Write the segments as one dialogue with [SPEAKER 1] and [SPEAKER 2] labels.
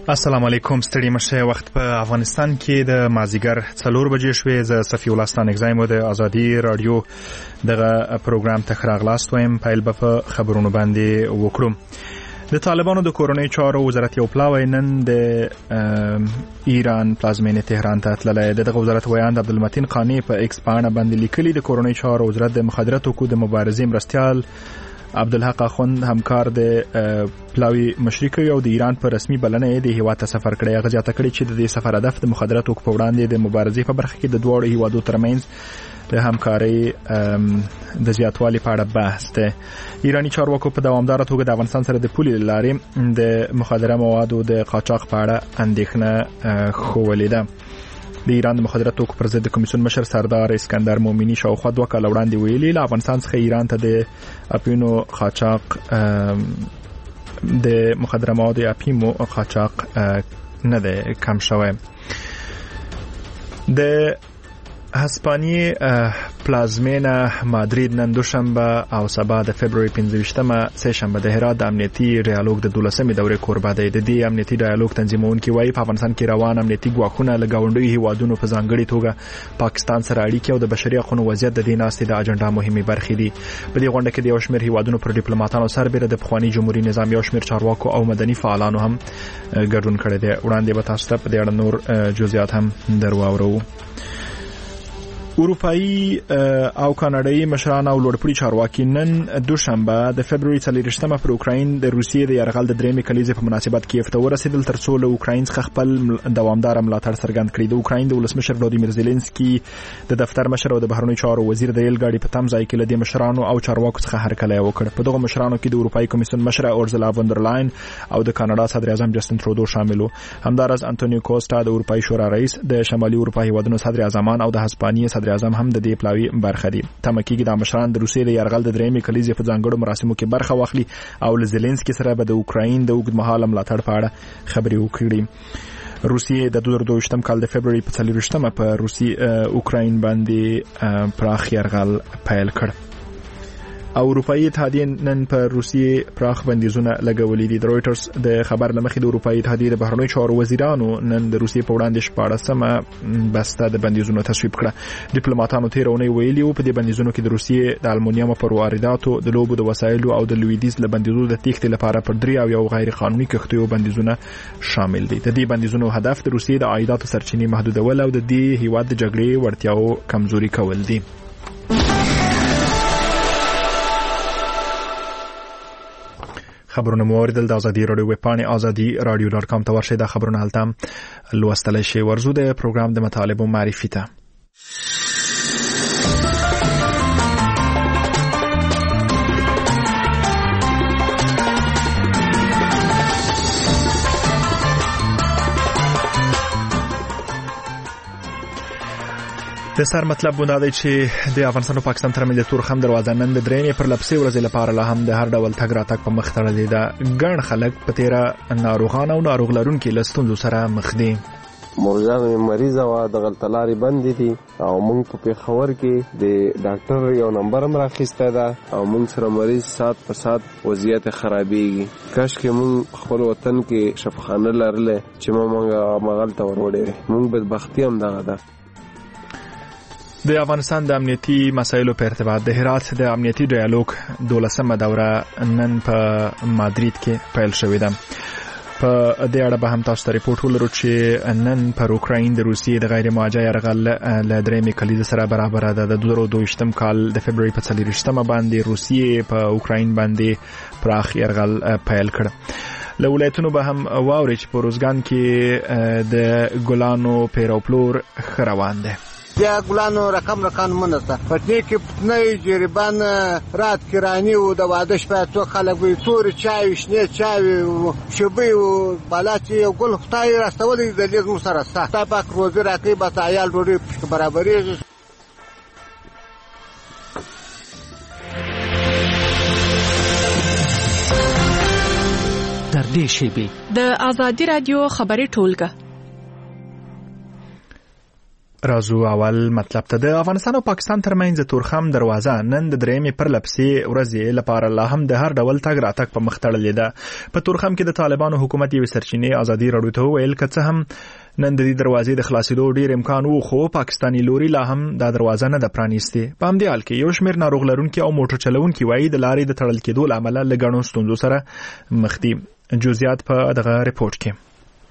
[SPEAKER 1] السلام علیکم. ستړي مشه. وخت په افغانستان کې د مازیګر 4 بجې شوې. ز صفی الله ستان اگزایم د ازادي رادیو دغه پروګرام ته خراغلاست وایم. پایل په خبرونو باندې وکړم. د طالبانو د کورونی چارو وزارت یو پلاوی نن د ایران پلازمینه تهران ته تللی. دغه وزارت ویاند عبدالمتین قانی په ایکس پاڼه باندې لیکلي د کورونی چارو وزارت د مخدرات او د مبارزې مرستیال عبدالحق اخوند همکار د پلاوی مشرک او د ایران په رسمي بلنه د هیواد ته سفر کړی. هغه ځکه کړی چې د سفر هدف د مخدراتو په وړاندې د مبارزې په برخه کې د دوه هیوادو ترمنځ د همکارۍ د زیاتوالي په اړه بحث ده. ایرانی چارواکو په دوامدار توګه د افغانستان سره د پولې لارې د مخدره موادو د قاچاق په اړه اندېښنه خولې ده. د ایران د مخدراتو پر ضد د کمیسیون مشر سردار اسکندر مومنی شاوخوا 2 کال وړاندې ویلي له افغانستان څخه ایران ته د اپینو قاچاق د مخدره موادو اپینو قاچاق نه ده کم شوی. د هسپانیې پلازمینه مادرید نن دوشنبه او سبا د فبرवरी 15مه سه شنبه د هرات د امنیتي ډایالوګ د 12مې دورې کوربه دی. د دې امنیتي ډایالوګ تنظیمونکي وایي په افغانستان کې روان امنیتي ګواښونه له گاونډي هیوادونو په ځانګړي توګه پاکستان سره اړیکې او د بشري حقوقو وضعیت د دې ناستې د اجنډا مهمه برخې دي. په دې غونډه کې د یو شمېر هیوادونو پر ډیپلوماټانو سربېره د پخوانی جمهوریت نظام یو شمېر چارواکو او مدني فعالانو هم ګډون کړی دی. وړاندې به تاسو ته په دې اړه نور جزئیات هم درواورو. اروپایي او کاناډایي مشران او لوړپوړي چارواکي نن دوشنبه د فبرवरी 4 پر اوکراین د روسیې د یرغل د 3 کلیزې په مناسبت کیف ته ورسېدل ترڅو له اوکراین څخه خپل دوامدار ملاتړ څرګند کړي. د اوکراین د ولسمشر ولادیمیر زيلنسکي د دفتر مشر او د بهرنیو چارو وزیر د ریل ګاډي په تم ځای کې له دې مشرانو او چارواکو څخه هرکلی وکړ. په دغه مشرانو کې د اروپایي کمیسیون مشر اورزلا وندرلاین او د کاناډا صدر اعظم جسټین ترودو شامل وو. همدارس انټونیو کوسټا د اروپایي شورا رئیس، د شمالي اروپا هیوادونو صدر اعظمان او د هسپانیې صدر اعظم هم د دې برخه دي. تمکیږي د مشران د روسیې د یرغل د 3 کلیزې په ځانګړو مراسمو کې برخه واخلي او له زيلنسکي سره به د اوکراین د اوږدمهاله ملاتړ په اړه خبرې وکړي. روسیې د 2022 کال د فبرवरी په 4 په اوکراین باندې پراخ یرغل پیل کړ. او اروپایي اتحادیه نن په روسیې پراخ بندیزونه لګولې دي. د رويټرز د خبر لمخې د اروپایي اتحادیه د بهرنیو چارو وزیرانو نن د روسیې په وړاندې 14مه بسته د بندیزونو تصویب کړه. ډیپلوماټانو تیرونه ویلي وو په دې بندیزونو کې د روسیې د المونیم پر وارداتو، د لوبو د وسایلو او د لویدیز له بندیزونو د تېښتې لپاره پر 3 او یو غیر قانوني کښتیو بندیزونه شامل دي. د دې بندیزونو هدف د روسیې د عایداتو سرچینې محدودول او د دې هیواد د جګړې وړتیاو کمزوري کول دي. خبرونه موریدل د ازادي رادیو ویب پاڼې azadi.radio.com ته ورشئ. دا خبرونه هلته لوستلی شئ. ورزو د پروګرام د مطالبو معرفي ته. د سر مطلب بودا دی چې د افغانستان او پاکستان ترمنځ د تورخم دروازه نن د درېمې پر لپسې ورځې لپاره لا هم د هر ډول تګ راتګ په مخ تړلې ده. ګڼ خلک په تیره ناروغان او ناروغ لرونکي له ستونزو سره مخ دي.
[SPEAKER 2] مرجانه مریضه وا د غلطلاري بند دي او موږ په پیښور کې د ډاکټر یو نمبر هم راخسته ده او موږ سره مریض سات په سات وضعیت خرابېږي. کاش کې موږ خپل وطن کې شفاخانه لرله چې موږ مغلطه وروړې. موږ بدبختی هم دغه ده.
[SPEAKER 1] د افغانستان د امنیتي مسایلو په ارتباط د هرات د امنیتي ډایالوګ 12مه دوره نن په مادرید کې پیل شوې ده. په دې اړه به هم تاسو ته ریپورت ولرو چې نن پر اوکراین د روسیې د غیر مواجه یرغل له 3 کلیزې سره برابر ده. د 2022 کال د فبرवरी په 4 باندې روسیې په اوکراین باندې پراخ یرغل پیل کړ. له ولایتونو به هم واوري چې په روزګان کې د ګلانو پیروپلور خروان ده.
[SPEAKER 3] بیا ګلانو رقم منسته پټنی کې پټنی جریبان رات کرانی او د واده شپه تو خلک وي تور چای شنه چای شوبې او بالاچی یو ګل خدای راستولې د لیز مو سره ستا تا پاک روزي راکې بس عیال ډوډۍ برابرې.
[SPEAKER 4] در دې شیبې
[SPEAKER 5] د ازادي رادیو خبري ټولګه
[SPEAKER 1] راځو اول مطلب ته. د افغانستان او پاکستان ترمنځ تورخم دروازه نن د درېمې پرلپسې ورځې لپاره لا هم د هر ډول تګ راتګ په مخ تړلې ده. په تورخم کې د طالبانو حکومت یوې سرچینې ازادي راډیو ته وویل که څه هم نن د دې دروازې د خلاصېدو ډېر امکان و، خو پاکستاني لوري لا هم دا دروازه نه ده پرانیستې. په همدې حال کې یو شمېر ناروغ لرونکي او موټر چلوونکي وایي د لارې د تړل کېدو له امله له ګڼو ستونزو سره مخ دي. جزئیات په دغه ریپورت کې.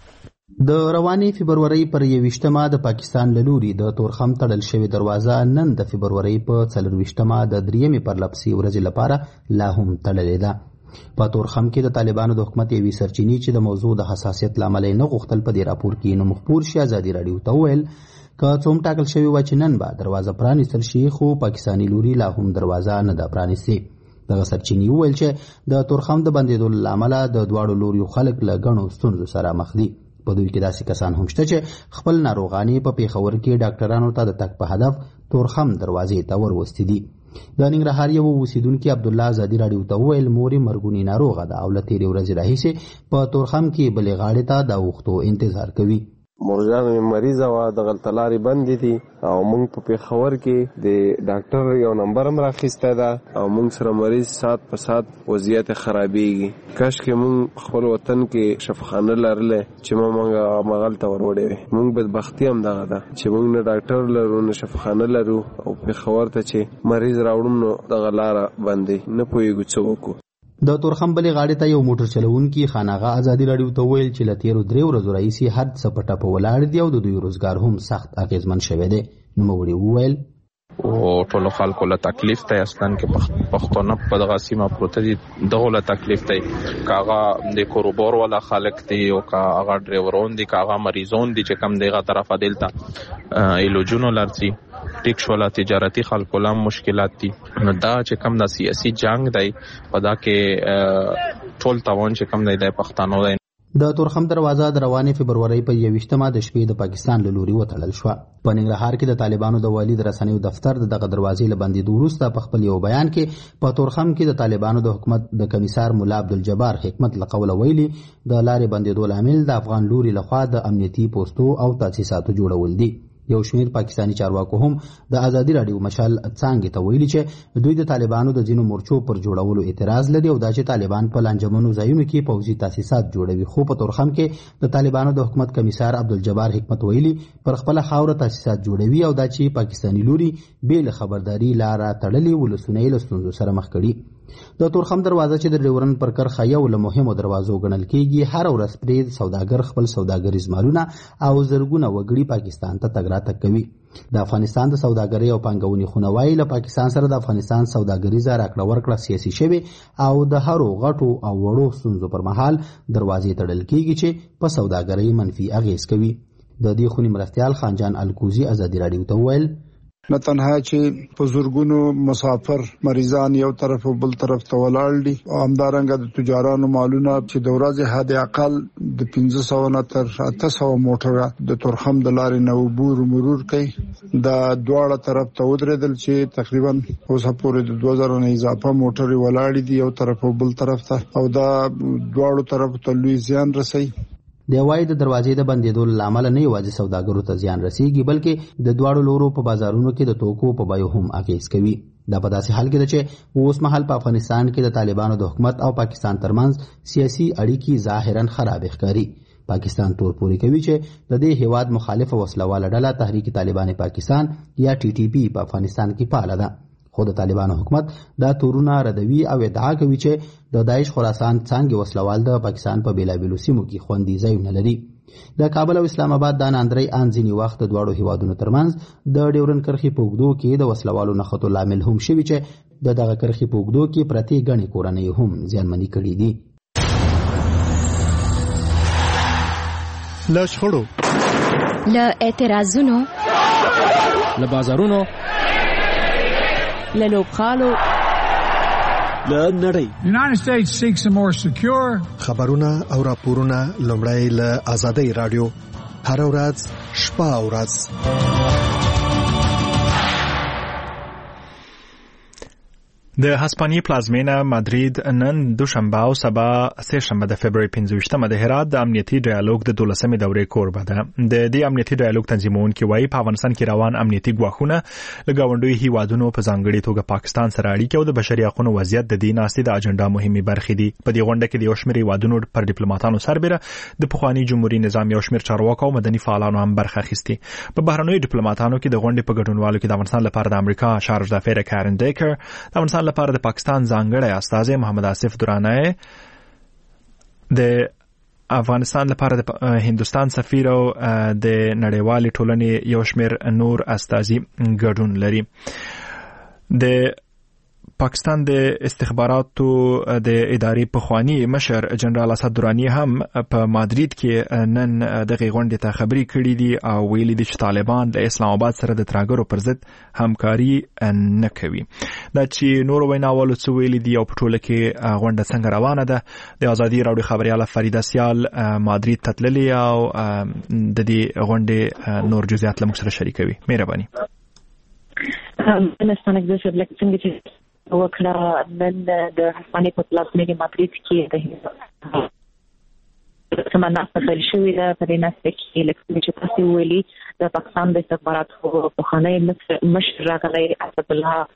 [SPEAKER 4] د رواني فبرورۍ پر 21مه د پاکستان له لوري د تورخم تړل شوې دروازه نن د فبرورۍ په 24مه د درېمې پرلپسې ورځې لپاره لا هم تړلې ده. په تورخم کې د طالبانو د حکومت یوې سرچینې چې د موضوع د حساسیت له امله نه غوښتل په دې راپور کې نو مخپور شي ازادي راډیو ته وویل که څوم ټاکل شوی و چې نن به دروازه پرانیستل شي، خو پاکستاني لوري لا هم دروازه نه ده پرانیستې. دغه سرچینې وویل چې د تورخم د بندېدو له امله د دواړو لوریو خلک له ګڼو ستونزو سره مخ دي. په دوی کې داسې کسان هم شته چې خپل ناروغانې په پیښور کې ډاکټرانو ته د تګ په هدف تورخم دروازې ته وروستې دي. د ننګرهار یو اوسیدونکي عبدالله ازادي راډیو ته وویل مور یې مرګونې ناروغه ده او له تېرې ورځې راهیسې په تورخم کې بلې غاړې ته د اوښتو انتظار کوي.
[SPEAKER 2] مورجان مې مریضه وه، د غلطلارې بندې دي او موږ په پیښور کې د ډاکټر یو نمبر هم راخیستی ده او موږ سره مریض سات په سات وضعیت خرابېږي. کاشکې موږ خپل وطن کې شفاخانه لرلی چې موږ مغلته وروړې وې. موږ بدبختي هم دغه ده چې موږ نه ډاکټر لرو نه شفاخانه لرو او پیښور ته چې مریض راوړم نو دغه لاره بندې نه پوهېږو څه وکړو.
[SPEAKER 4] د تورخم بلې غاړې ته یو موټر چلوونکي خاناغه ازادي راډیو ته وویل چې له تېرو 3 ورځو راهیسې هر څه په ټپه ولاړ دي او د دوی روزګار هم سخت اغېزمن شوی دی. نوموړي وویل
[SPEAKER 5] او ټولو خلکو له تکلیف دی، اصلا کې پښتانه په دغه سیمه پروته دي، دغه له تکلیف دی. که هغه د کاروبار والا خلک دي او که هغه ډریورون دي، که هغه مریضون دي چې کم دغه طرفه دلته علاجونو لرځي، ټیک شوله تجارتي خلکو لم مشکلات دي. نو دا چې کم د سیاسي جنگ دی په دا کې ټول توان چې کم دی د پښتنو دی.
[SPEAKER 4] د تورخم دروازه د روانې فبرورۍ په 21مه د شپې د پاکستان له لوري وتړل شوه. په ننګرهار کې د طالبانو د والي د رسنیو دفتر دغه دروازې له بندېدو وروسته په خپل یو بیان کې په تورخم کې د طالبانو د حکومت د کمیسار ملا عبدالجبار حکمت له قوله ویلي د لارې بندېدو لامل د افغان لوري لخوا د امنیتي پوستو او تاسیساتو جوړول دي. یو شمېر پاکستاني چارواکو هم د ازادي راډیو مشال څانګې ته ویلي چې دوی د طالبانو د ځینو مورچو پر جوړولو اعتراض لري او دا چې طالبان په لانجمنو ځایونو کې پوځي تاسیسات جوړوي. خو په تورخم کې د طالبانو د حکومت کمیسار عبدالجبار حکمت ویلي پر خپل خاوره تاسیسات جوړوي او دا چې پاکستاني لوري بې له خبرداري لاره تړلې ولسونه یې له ستونزو سره مخ کړي. د تورخم دروازه چې د ډیورن پر کرښه یو له مهمو دروازو ګڼل کېږي، هر ورځ پرې سوداګر خپل سوداګریز مالونه او زرګونه وګړي پاکستان ته تګ راتګ کوي. د افغانستان د سوداګرۍ او پانګونې خونه وایي له پاکستان سره د افغانستان سوداګریزه راکړه ورکړه سیاسي شوې او د هرو غټو او وړو ستونزو پر مهال دروازې تړل کېږي چې په سوداګرۍ منفي اغېز کوي. د دې خونې مرستیال خانجان الکوزي ازادي راډیو ته وویل
[SPEAKER 6] نه تنها چې په زورګونو مسافر مریضان یو طرف او بل طرف ته ولاړ دي، همدارنګه د تجارانو مالونه چې د ورځې حد اقل د 1500 نه تر 800 موټره د تورخم د لارې نه عبور مرور کوي. د دواړه طرف ته ودرېدل چې تقریبا اوسه پورې د 2000 نه اضافه موټرې ولاړ دي یو طرف او بل طرف ته، او دا دواړو طرف ته لوی زیان رسي.
[SPEAKER 4] د وای د دروازې د بندېدو له امله نه یوازې سوداګرو ته زیان رسیږي بلکې د دواړو لورو په بازارونو کې د توکو په بیو هم اغېز کوي. دا په داسې حال کې ده چې اوس مهال په افغانستان کې د طالبانو د حکومت او پاکستان ترمنځ سیاسي اړیکې ظاهرا خراب ښکاري. پاکستان تور پورې کوي چې د دې هیواد مخالفه وسلواله ډله تحریک طالبان پاکستان یا TTP په افغانستان کې فعال ده. خو د طالبانو حکومت دا تورونه ردوي او ادعا کوي چې د داعش خراسان څانګې وسلوال د پاکستان په بیلابیلو سیمو کې خوندي ځایونه لري. د کابل او اسلام آباد د ناندرۍ ان ځینې وخت د دواړو هیوادونو ترمنځ د ډیورن کرښې په اوږدو کې د وسلوالو نښتو لامل هم شوي چې د دغه کرښې په اوږدو کې پرتې ګڼې کورنۍ هم زیانمنې کړي دي.
[SPEAKER 7] له شخړو،
[SPEAKER 8] له اعتراضونو،
[SPEAKER 7] له بازارونو،
[SPEAKER 8] له لوبخالو،
[SPEAKER 7] له نړۍ.
[SPEAKER 9] United States seeks a more secure.
[SPEAKER 7] خبرونه او راپورونه لومړی له آزادۍ رادیو هر ورځ شپه او ورځ.
[SPEAKER 1] د هسپانیې پلازمینه مادرید نن دوشنبه او سبا سهشنبه د فبرवरी 15 د هرات د امنیتي ډایالوګ د 12مې دورې کوربه ده. د دې امنیتي ډایالوګ تنظیمونکي وایي په افغانستان کې روان امنیتي ګواښونه له ګاونډیو هیوادونو په ځانګړي توګه پاکستان سره اړیکې او د بشري حقوقو وضعیت د دې ناستې د اجنډا مهمې برخې دي. په دې غونډه کې د یو شمېر هیوادونو پر ډیپلوماټانو سربېره د پخواني جمهوریت نظام یو شمېر چارواکو او مدني فعالانو هم برخه اخیستې. په بهرنیو ډیپلوماټانو کې د غونډې په ګډونوالو کې د افغانستان لپاره د امریکا شارج دافیر کارن ډیکر، د افغانستان لپاره د پاکستان ځانګړی استازی محمد آصف درانی، د افغانستان لپاره د هندوستان سفیر او د نړیوالې ټولنې یو شمېر نور استازي ګډون لري. د پاکستان د استخباراتو د ادارې پخوانی مشر جنرال اسد درانی هم په مادرید کې نن دغه غونډې ته خبري کړې دي او ویلي دي چې طالبان د اسلام آباد سره د ترهګرو پر ضد همکاري نه کوي. دا چې نور ویناوالو څه ویلي دي او په ټوله کې غونډه څنګه روانه ده، د ازادي راډیو خبرياله فریده سیال مادرید ته تللې او د دې غونډې نور جزئیات له موږ سره شریکوي. مهرباني.
[SPEAKER 8] وکړه نن د هسپانیې په پلازمینه مادرید کې د سمناس په شوې ده. په دې ناسته کې لکه چې تاسو ویلي د پاکستان د استخباراتو پخوانی مشر راغلی اسد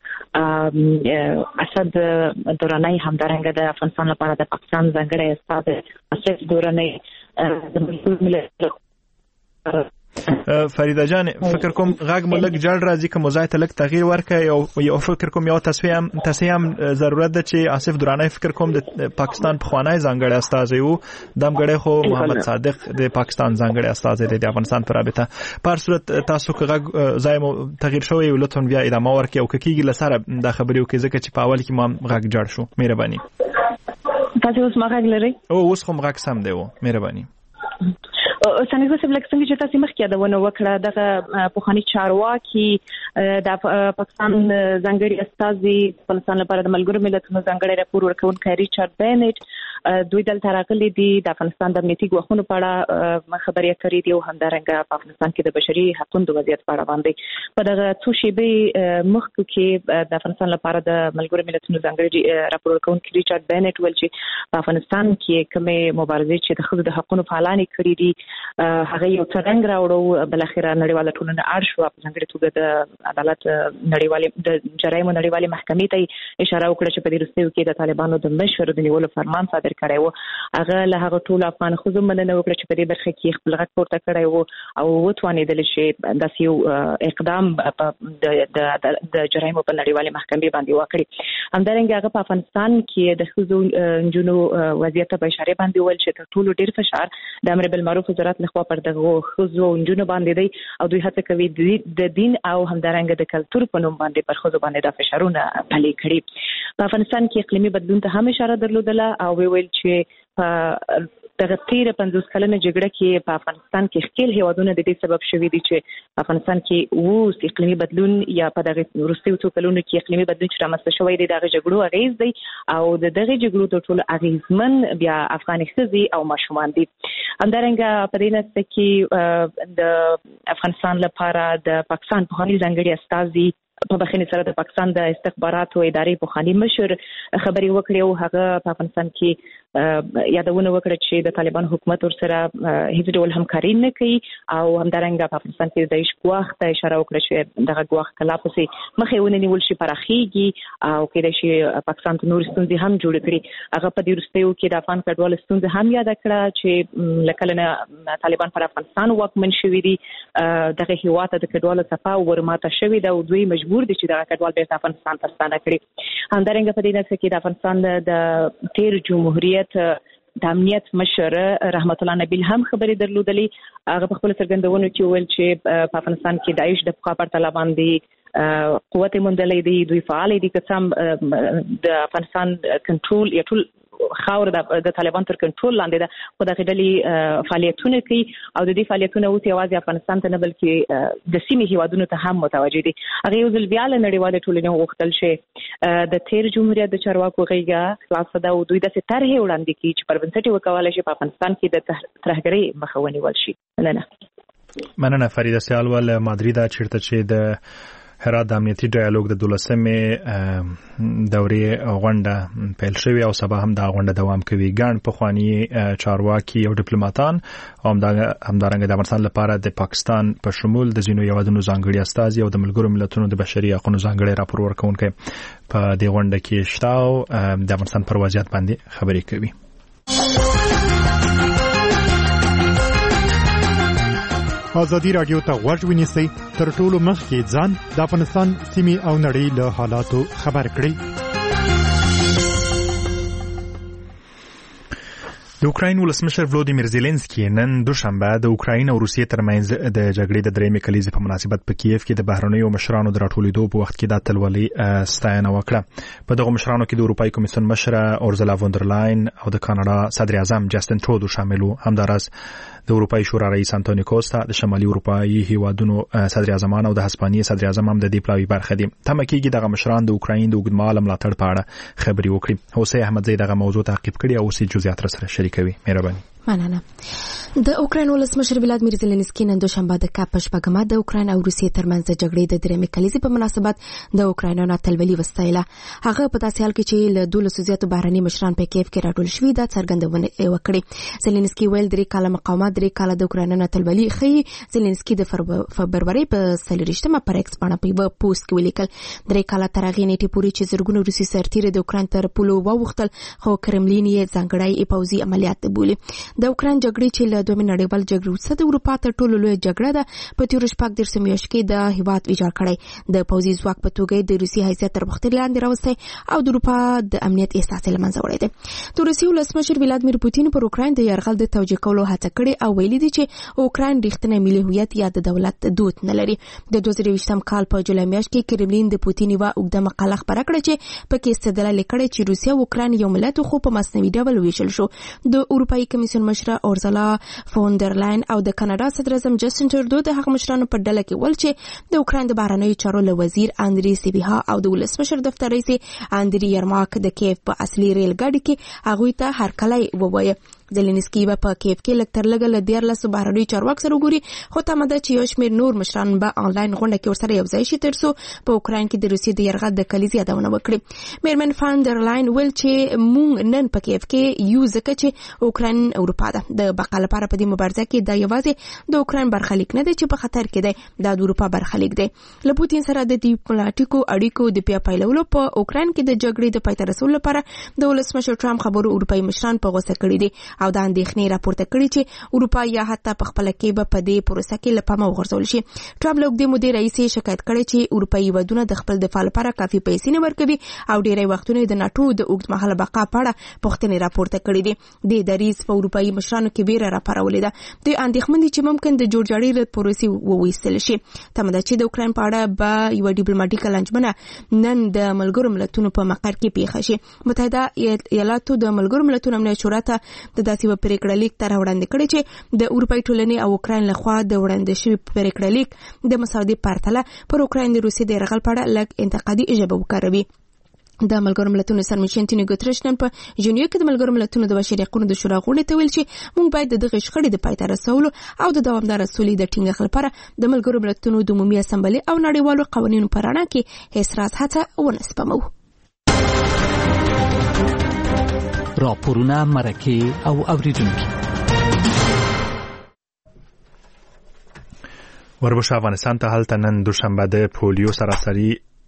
[SPEAKER 8] الله اسد درانی همدارنګه د افغانستان لپاره د پاکستان ځانګړی استازی اسد درانی د ملګرو ملتونو
[SPEAKER 1] فریده جان، فکر کوم غاګ ملک جړ راځي کوم ځای ته لک تغییر ورکړي او فکر کوم یو تصحیح ضرورت ده چې آصف درانی فکر کوم د پاکستان پخوانی ځانګړی استازی وو، دمګړی خو محمد صادق د پاکستان ځانګړی استازی دی د افغانستان پر رابطه. په هر صورت تاسو که غاګ ځای مو تغییر شوی لطفا بیا ادامه ورکړئ او کېږي لسره د خبرې وکړي ځکه چې په اول کې ما غاګ جړ شو. مهرباني.
[SPEAKER 8] تاسو اوس ما غاګ لرئ؟
[SPEAKER 1] اوس خو غاګ سم دی. مهرباني.
[SPEAKER 8] څنګه چې بلک څنګه چې تاسو مخکې یادونه وکړه دغه پوخانی چارواکي د پاکستان ځانګړي استازي افغانستان لپاره د ملګرو ملتونو ځانګړي راپور ورکونکي ریچارډ بینټ دوی دلته راغلي دي د افغانستان د امنیتي ګواښونو په اړه خبرې کړې دي او همدارنګه په افغانستان کې د بشري حقوقو وضعیت په اړه باندې په دغه څو شیبې مخکې کې د افغانستان لپاره د ملګرو ملتونو ځانګړي راپور ورکونکي ریچارډ بینټ ویل چې په افغانستان کې کومه مبارزې چې د خلکو د حقوقو فعالان کړي دي هغه یو څرنګ راوړو بل اخیرا نړیواله ټولنه اړ شو په ځانګړي توګه د عدالت نړیوالې د جرایمو نړیوالې محکمې ته اشاره وکړه چې په دې وروستیو کې د طالبانو د مشر د نیولو فرمان صادر کړی و. هغه له هغه ټول افغان ښځو مننه وکړه چې په دې برخه کې خپل غږ پورته کړی و او وتوانېدل چې داسې یو اقدام د جرایمو په نړیوالې محکمې باندې وکړي. همدارنګه هغه په افغانستان کې د ښځو نجونو وضعیت په اشاره باندې ویل چې تر ټولو ډېر فشار د امر بالمعروف وزارت لخوا پر دغه ښځو نجونو باندې دی او دوی هڅه کوي د دین او همدارنګه د کلتور په نوم باندې پر ښځو باندې د فشارونه پلي کړي. په افغانستان کې اقلیمي بدلون ته هم اشاره درلودله او ویل چې په دغه 13-50 کلنه جګړه کې په افغانستان کې خپل هیوادونه د دې سبب شوي دي چې افغانستان کې اوس اقلیمي بدلون یا په دغه وروستیو څو کلونو کې اقلیمي بدلون چې رامنځته شوی دی دغه جګړو اغیز دی او دغه جګړو د ټولو اغیزمن بیا افغان ښځې او ماشومان دي. همدارنګه په دې نسته کې د افغانستان لپاره د پاکستان پخوانی ځانګړي استازي په بخښنې سره د پاکستان د استخباراتو ادارې پخوانی مشر خبري وکړي او هغه په افغانستان کې یادونه وکړه چې د طالبان حکومت ورسره هیڅ ډول همکاري نه کوي او همدارنګه په افغانستان کې د ګواښ ته اشاره وکړه چې دغه ګواښ کلا پسې مخې ونیول شي پراخیږي او کېدای شي پاکستان ته نور ستونزې هم جوړ کړي. هغه په دې وروستیو کې د افغان کډوال ستونزې هم یاد کړه چې لکه نه طالبان پر افغانستان واکمن شوي دي، دغه هیواد د کډوالو صفه ورماته شوي ده او دوی مجبور دي چې دغه کډوال بیرته افغانستان ته ستانه کړي. همدارنګه په دې نسخه کې د افغانستان د تیر جمهوریت د امنیت مشر رحمت الله نبیل هم خبرې درلودلې. هغه په خپل څرګندونو کې ویل چې په افغانستان کې داعش د بقا پر طالبان دي قوت مندلې دي، دوی فعال دي، که څم د افغانستان کنټرول یا ټول خاور د طالبان تر کنټرول لاندې ده خو د غډلې فعالیتونه کوي او د دې فعالیتونه اوس یوازې افغانستان ته نه بلکې د سیمې هیوادونو ته هم متوجه دي. هغه یو ځل بیا له نړیوالې ټولنې وغوښتل چې د تیر جمهوریت د چارواکو غیږه خلاصه ده او دوی داسې طرحې وړاندې کړي چې پر بنسټ یې وکولای شي په افغانستان کې د ترهګرۍ مخه ونیول شي. مننه.
[SPEAKER 1] فریده سیال ول مادرید چیرته چې د هرات د امنیتي ډایالوګ د 12مې دورې غونډه پیل شوې او سبا هم دا غونډه دوام کوي. ګڼ پخواني چارواکي او ډیپلوماټان همدارنګه د افغانستان لپاره د پاکستان په شمول د ځینو هیوادونو ځانګړي استازي او د ملګرو ملتونو د بشري حقوقو ځانګړي راپور ورکونکي په دې غونډه کې شته او د افغانستان پر وضعیت باندې خبرې کوي.
[SPEAKER 10] ازادي رادیو ته غوږ ونیسئ، تر ټولو مخکې ځان د افغانستان سیمې او نړۍ له حالاتو خبر کړئ.
[SPEAKER 1] د اوکراین ولسمشر ولودیمیر زيلنسکي نن دوشنبه د اوکراین او روسیې ترمنځ د جګړې د درېمې کلیزې په مناسبت په کیف کې د بهرنیو مشرانو د راټولېدو په وخت کې د اتلولۍ ستاینه وکړه. په دغه مشرانو کې د اروپایي کمیسیون مشره اورزلا فوندرلاین او د کاناډا صدر اعظم جاستن ټرودو شامل وو. همداراز د اروپایي شورا رئیس انټونیو کوستا، د شمالي اروپایي هیوادونو صدر اعظمان او د هسپانیې صدر اعظم هم د دې پلاوي برخه دي. تمه کېږي دغه مشران د اوکراین د اوږدمهاله ملاتړ په اړه خبرې وکړي. حسین احمدزی دغه موضوع تعقیب کړي او اوس جزئیات سره شریکوي. مهرباني.
[SPEAKER 11] مننه. د اوکراین ولسمشر ولادیمیر زيلنسکي نن دوشنبه د کاپ شپږمه د اوکراین او روسیې ترمنځ د جګړې د درېمې کلیزې په مناسبت د اوکراینانو اتلولي وستایله. هغه په داسې حال کې چې له 12 زیاتو بهرني مشران په کیف کې راټول شوي دا څرګندونه وکړي. زيلنسکي ویل 3 کاله مقاومت 3 کاله د اوکراینانو اتلولي ښيي. زيلنسکي د فبروري په 23مه پر ایکس باندې په پوسټ کې ولیکل 3 کاله تر هغې نیټې پورې چې زرګونو روسي سرتیري د اوکراین تر پولو واوښتل، خو کرملین یې ځانګړی پوځي عملیات بولي. د اوکراین جګړې چې له دویمې نړیوال جګړې وروسته د اروپا تر ټولو لویه جګړه ده، په تیرو شپږ دېرشو میاشتو کې د هیواد ویجاړ کړی، د پوځي ځواک په توګه د روسیې حیثیت تر مختلف لاندې راوستی او د اروپا د امنیت احساس له منځه وړی دی. د روسیې ولسمشر ولادیمیر پوتین پر اوکراین د یرغل د توجیه کولو هڅه کړې او ویلي دي چې اوکراین رښتینی ملي هویت یا د دولت دود نه لري. د 2020م کال په جولای میاشت کې کرملین د پوتین یوه اوږده مقاله خپره کړه چې پکې استدلال کړی چې روسیه او اوکراین یو ملت خو په مصنوعي ډول ویشل شو. د اروپایي کمیسیون مشره اورزلا فوندرلاین او د کاناډا صدر اعظم جاستن ټرودو د هغه مشرانو په ډله کې ول چې د اوکراین د بهرنیو چارو له وزیر اندری سیبیها او د ولسمشر دفتر رئیس اندری یرماک د کیف په اصلي ریل ګاډي کې هغه ته هرکلی ووایي. زيلنسکي په کیف کې لکتر لګل د 14 بهرنیو چارواکو سره وګوري، خو تمه ده چې یو شمېر نور مشران به آنلاین غونډه کې ورسره یو ځای شي ترڅو په اوکراین کې د روسیې د یرغل د کلیزې یادونه وکړي. میرمن فاندرلاین ویل چې مونږ نن په کیف کې یو ځکه چې اوکراین اروپا ده. د بقا لپاره په دې مبارزه کې دا یوازې د اوکراین برخلیک نه دی چې په خطر کې دی، دا د اروپا برخلیک دی. له پوتین سره د ډیپلوماټیکو اړیکو د پیلولو په اوکراین کې د جګړې د پای ته رسولو لپاره د ولسمشر ټرمپ خبرو اروپایي مشران په غوسه کړي دي او د اندېښنې راپورته کړي چې اروپا یا حتی په خپل کې به په دې پروسه کې له پامه وغورځول شي. ټرمپ له اوږدې مودې راهیسې شکایت کړی چې اروپایي هیوادونه د خپل دفاع لپاره کافي پیسې نه ورکوي او ډېری وختونه د ناټو د اوږدمهاله بقا په اړه پوښتنې راپورته کړي دي. د دریځ په اروپایي مشرانو کې ویره راپارولې ده. دوی اندېښمن دي چې ممکن د جوړجاړي له پروسې وویستل شي. تمه ده چې د اوکراین په اړه به یوه ډیپلوماټیکه لانجمنه نن د ملګرو ملتونو په مقر کې پیښه شي. متحده ایالاتو د ملګرو ملتونو امنیت شورا ته د داسې یوه پرېکړه لیک طرح وړاندې کړی چې د اروپایي ټولنې او اوکراین لخوا د وړاندې شوي پرېکړه لیک د مسودې په پرتله پر اوکراین د روسیې د یرغل په اړه لږ انتقادي ژبه وکاروي. د ملګرو ملتونو سرمشر انټونیو ګوتریش نن په ژنیو کې د ملګرو ملتونو د بشري حقوقو د شورا غونډې ته ویل چې موږ باید د دغه شخړې د پای ته رسولو او د دوامداره سولې د ټینګښت لپاره د ملګرو ملتونو د عمومي اسامبلې او نړیوالو قوانینو په رڼا کې هیڅ راز هڅه ونه سپمو.
[SPEAKER 12] راپورونه، مرکې او اوریدونکي.
[SPEAKER 1] وربشه افغانستان ته هلته نن دوشنبه د پولیو سراسري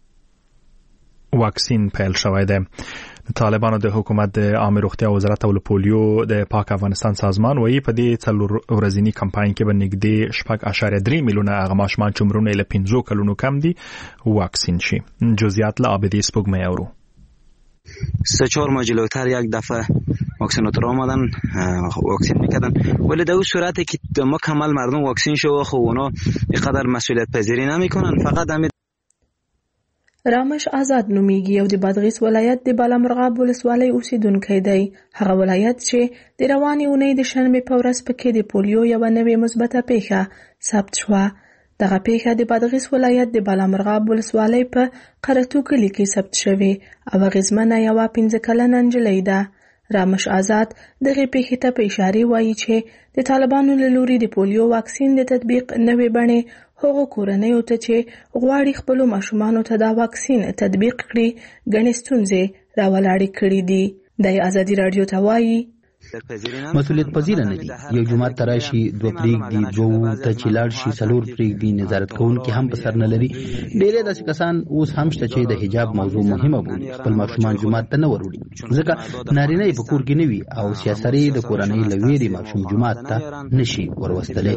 [SPEAKER 1] واکسین پیل شوی دی. طالبانو د حکومت د عامه روغتیا وزارت او پولیو د پاک افغانستان سازمان وایي په دې 4 ورځنی کمپاین کې به نږدې 6.3 میلیونه هغه ماشومان چې عمرونه یې له 15 کلونو کم دي واکسین شي. جزئیات له عابدی سپوږمۍ اورو.
[SPEAKER 13] 3-4 ماه جلوتر یک دفعه واکسیناتور آمدن واکسین میکردن، ولی در اون صورتی که مکمل مردم واکسین شو خب اونا اینقدر مسئولیت پذیری نمیکنن. فقط همین
[SPEAKER 14] رامش آزاد نومیږي او د بادغیس ولایت د بالامرغاب ولسوالۍ اوسیدونکی دی. هغه ولایت چې د روانې اونۍ د شنبې په ورځ پکې د پولیو یوه نوې مثبته پیښه ثبت شوه. دغه پیښه د بادغیس ولایت د بالامرغاب ولسوالۍ په قرتو کلي کې ثبت شوې او اغېزمنه یوه 15 کلنه نجلۍ ده. رامش آزاد دغه پیښې ته په اشاره وایي چې د طالبانو له لوري د پولیو واکسین د تطبیق نوې بڼې هغو کورنیو ته چې غواړي خپلو ماشومانو ته دا واکسین تطبیق کړي ګڼې ستونزې راولاړې کړي دي. د ازادي راډیو ته وایي
[SPEAKER 4] مسؤلیت پذیر نه دي. یو جماعت تراشي 2 پریږدي 2 ته چې لاړ شي 4 پریږدي. نظارت کوونکي هم په سر نه لري. ډېر داسې کسان اوس هم شته چې د حجاب موضوع مهمه بولي، خپل ماشومان جماعت ته نه وروړي ځکه نارینه یې په کور کې نه وي او سیاسري د کورنۍ له ویرې ماشوم جماعت ته نشي وروستلی.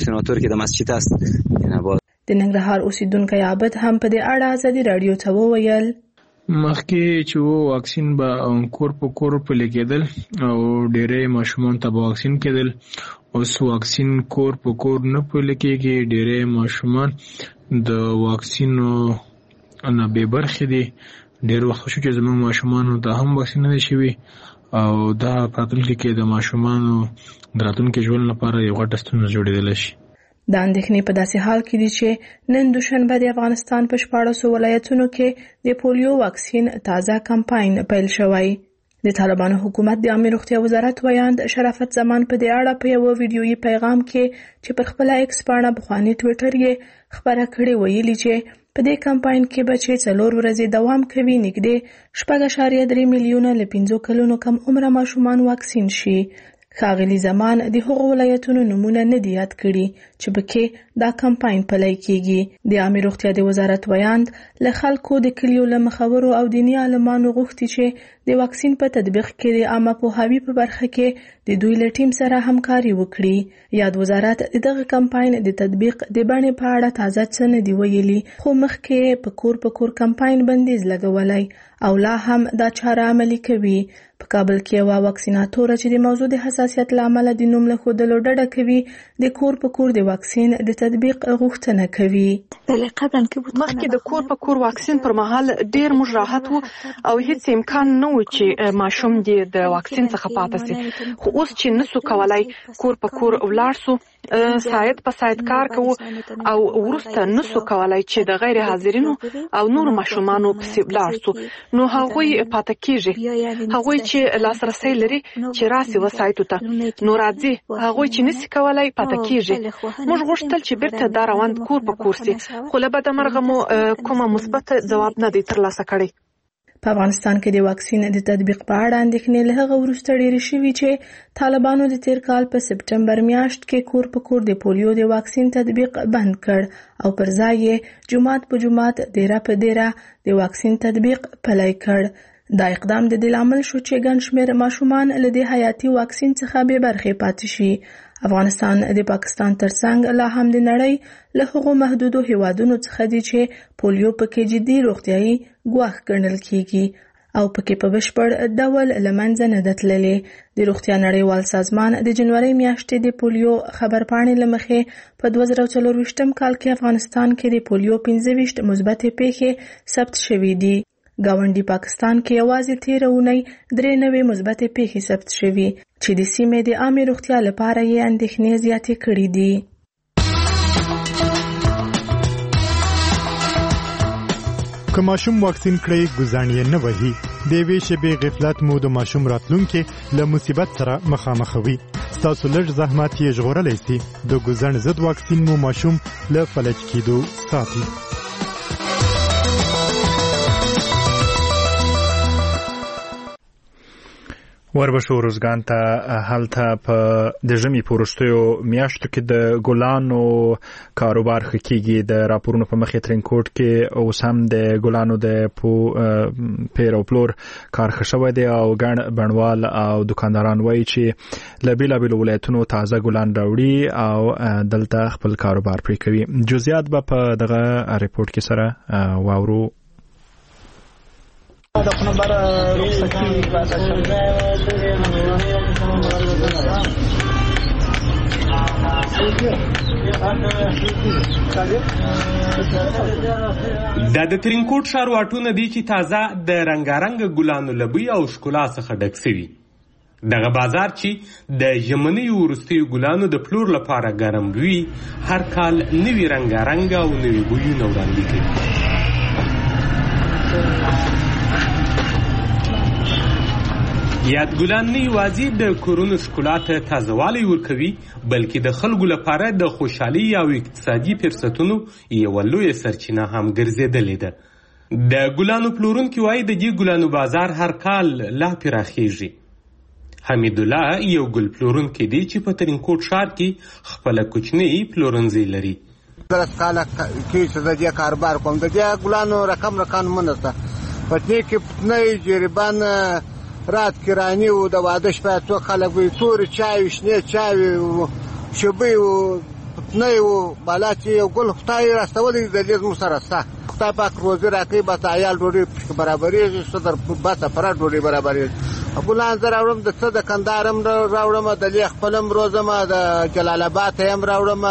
[SPEAKER 14] د ننګرهار اوسیدونکی عابد هم په دې اړه ازادي راډیو ته وویل
[SPEAKER 15] مخکې چې واکسین به کور په کور پلي کېدل او ډېری ماشومان ته به واکسین کېدل. اوس واکسین کور په کور نه پلي کېږي. ډېری ماشومان د واکسینو نه بې برخې دي. ډېر وخت شو چې زموږ ماشومانو ته هم واکسین نه دی شوي او دا په راتلونکي کې د ماشومانو د راتلونکي ژوند لپاره یو غټه ستونزه جوړېدلی شي.
[SPEAKER 14] د اندېښنې په داسې حال کې دي چې نن دوشنبه د افغانستان په 14 ولایتونو کې د پولیو واکسین تازه کمپاین پیل شوی. د طالبانو حکومت د عامه روغتیا وزارت ویاند شرافت زمان په دې اړه په یو ویډیويي پیغام کې چې پر خپل ایکس پاڼه بخوانی ټوئیټر یې خبره کړې ویلي چې په دې کمپاین کې به چې 4 ورځې دوام کوي نږدې 6.3 میلیونه له 15 کلونو کم عمره ماشومان واکسین شي. ښاغلي زمان د هغو ولایتونو نمونه نه دي یاد کړي چې پکې دا کمپاین پلی کیږي. د عامه روغتیا د وزارت ویاند له خلکو د کلیو له مخورو او دیني عالمانو غوښتي چې د واکسین په تطبیق کې د عامه پوهاوي په برخه کې د دوی له ټیم سره همکاري وکړي. یاد وزارت دغه کمپاین د تطبیق د بڼې په اړه تازه څه نه دی ویلي، خو مخکې په کور کمپاین بندیز لګولی او لا هم دا چاره عملي کوي. په کابل کې یوه واکسیناتوره چې د موضوع د حساسیت له امله د نوم له ښودلو ډډه کوي د کور د واکسین د تطبیق غوښتنه کوي.
[SPEAKER 16] مخکې د کور واکسین پر مهال ډیر موږ راحت وو او هیڅ امکان نه و چې ماشوم د واکسین څخه پاتې شي. خو اوس چې نسو کولای کور ولاړ سو، ساعت په ساعت کار کوو او وروسته نسو کولای چې د غیر حاضرینو او نور ماشومانو پسې ولاړ سو، نو هغوی پاتې کیږي. هغوی چې لاسرسی لري چې راسي وسایتو ته نو راځي، هغوی چې نسی کولای پاتې کیږي. موږ غوښتل چې بیرته دا روان کور په کور سي، خو له بده مرغه مو کومه مثبت ځواب نه دی ترلاسه کړی.
[SPEAKER 14] په افغانستان کې د واکسین د تطبیق په اړه اندېښنې له هغه وروسته ډېرې شوي چې طالبانو د تیر کال په سپټمبر میاشت کې کور په کور د پولیو د واکسین تطبیق بند کړ او پر ځای یې جماعت په جماعت دیره په دیره د واکسین تطبیق پلی کړ. دا اقدام د دې لامل شو چې ګڼ شمېر ماشومان له دې حیاتي واکسین څخه بې برخې پاتې شي. افغانستان د پاکستان ترڅنګ لا هم د نړۍ له هغو محدودو هیوادونو څخه دی چې پولیو پکې جدي روغتیايي ګواښ ګڼل کیږي او پکې په بشپړ ډول له منځه نه ده تللې. د روغتیا نړیوال سازمان د جنوري میاشتې د پولیو خبرپاڼې له مخې په 2024 کال کې افغانستان کې د پولیو 25 مثبتې پیښې ثبت شوې دي. ګاونډي پاکستان کې یوازې تیره اونۍ 3 نوې مثبتې پیښې ثبت شوي چې د سیمې د عامه روغتیا لپاره یې اندېښنې زیاتې کړې دي.
[SPEAKER 10] که ماشوم واکسین کړئ ګزاڼ یې نه وهي. د یوې شېبې غفلت مو د ماشوم راتلونکي له مصیبت سره مخامخوي. ستاسو لږ زحمت یې ژغورلی سي. د ګزاڼ ضد واکسین مو ماشوم له فلج کېدو ساتي.
[SPEAKER 1] وربشو روزګان ته هلته په د ژمي په وروستیو میاشتو کې د ګلانو کاروبار ښه کیږي. د راپورونو په مخ یې ترینکوټ کې اوس هم د ګلانو د پیر او پلور کار ښه شوی دی او ګڼ بڼوال او دکانداران وایي چې له بېلابېلو ولایتونو تازه ګلان راوړي او دلته خپل کاروبار پرې کوي. جزئیات به په دغه ریپورټ کې سره واورو.
[SPEAKER 17] د خپل رخصتي
[SPEAKER 18] د ترینکوټ ښار واټونه دي چې تازه د رنګارنګ ګلانو له بوی او ښکلا څخه ډک شوي. دغه بازار چې د ژمنیو وروستیو ګلانو د پلور لپاره ګرم وي، هر کال نوي رنګارنګ او نوي بویونه وړاندې کوي. یادګلان نه یوازې د کورونو ښکلا ته تازهوالی ورکوي بلکې د خلکو لپاره د خوشحالۍ او اقتصادي فرصتونو یوه لویه سرچینه هم ګرځېدلې ده. د ګلانو پلورونکي وایي د دې ګلانو بازار هر کال لا پراخیږي. حمیدالله یو ګل پلورونکی دی چې په ترینکوټ ښار کې خپله کوچنۍ پلورنځۍ لري.
[SPEAKER 3] 10 کاله کې چې د دې کاروبار کوم د دې ګلانو رقم رقمونه شته. په دې کې پټنۍ جریبان رات کرانی و د واده شپه څو خلک وي تورې چای شنې چای شوبې و پټنۍ و بالا چې یو ګل خدای راستولی د دې مو سره ستا خدای پاک روزي راکوي بس عیال ډوډۍ برابرېږي صدر بس افره ډوډۍ برابرېږي. ګلان زه راوړم د څه د کندهار هم راوړم د دې خپل هم روزم د جلال آباد هم راوړم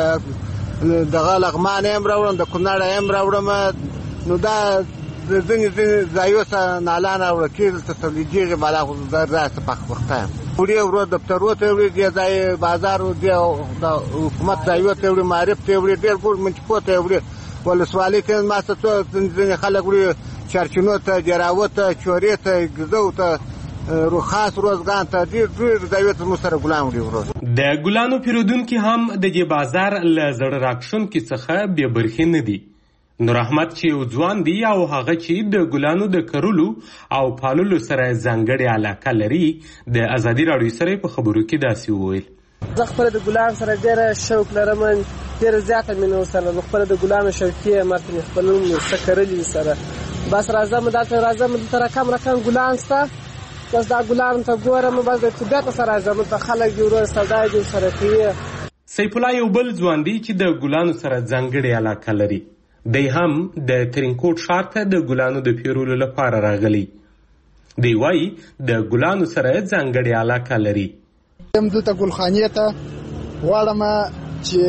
[SPEAKER 3] دغه لغمان هم راوړم د کونړ هم راوړم. نو دا ځینې ځایو ته نالان راوړه کېدل ته تولیدېږي بالا خو زه څه پخ وخته یم وړې ورو دفترو ته وړي دې ځای بازار دې د حکومت ځایو ته وړي معرف ته وړي ډېر ګور منچپو ته وړي ولسوالۍ کې ما څه ځینې خلک وړي چارچینو ته جراوه ته چورې ته ګزو ته روخاس روزګان ته ډېر ځایو ته مو سره ګلان وړي ورو.
[SPEAKER 18] د ګلانو پیرودونکي هم د دې بازار له زړه راکښونکي څخه بې برخې نه دي. نور احمد چې یو ځوان دی او هغه چې د ګلانو د کرلو او پاللو سره ځانګړې علاقه لري د ازادي راډیو سره په خبرو کې داسې وویل.
[SPEAKER 19] زه خپله د ګلانو سره ډېره شوق لرم ډېره زیاته مینه ورسره لرم. خپله د ګلانو شوقي یم هلته مې خپل څه کرلي سره بس راځم دلته رقم ګلان شته بس دا ګلانو ته ګورم بس د طبیعت سره راځم ته خلک دې ورور سودا دې سره کوي.
[SPEAKER 18] سیف الله یو بل ځوان دی چې د ګلانو سره ځانګړې علاقه لري. دی هم د ترینکوټ ښار ته د ګلانو د پیرولو لپاره راغلی. دی وایي د ګلانو سره ځانګړې علاقه لري.
[SPEAKER 6] یم دلته ګلخانې ته غواړم چې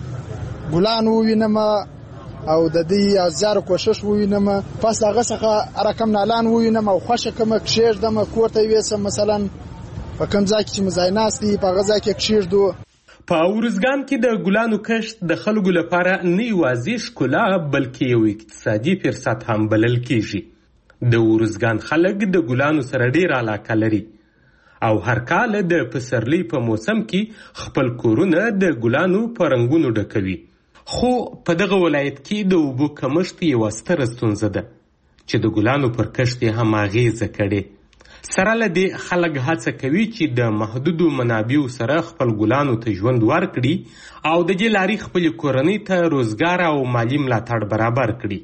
[SPEAKER 6] ګلان ووینم او د دې زیار کوشش ووینم پس هغه څخه رقم نالان ووینم او خوښه کوم کښېږدم کور ته یوسم مثلا په کوم ځای کې چې مزایناست دي په هغه ځای کې کښېږدو.
[SPEAKER 18] په ارزګان کې د ګلانو کښت د خلکو لپاره نه یوازې ښکلا بلکې یو اقتصادي فرصت هم بلل کیږي. د ارزګان خلک د ګلانو سره ډېر علاقه لري او هر کال د پسرلي په موسم کې خپل کورونه د ګلانو په رنګونو ډکوي. خو په دغه ولایت کې د اوبو کمښت یوه ستره ستونزه ده چې د ګلانو پر کښت یې هم اغېزه کړې. سره له دې خلک هڅه کوي چې د محدودو منابعو سره خپل ګلانو ته ژوند ورکړي او د دې لارې خپلې کورنۍ ته روزګار او مالي ملاتړ برابر کړي.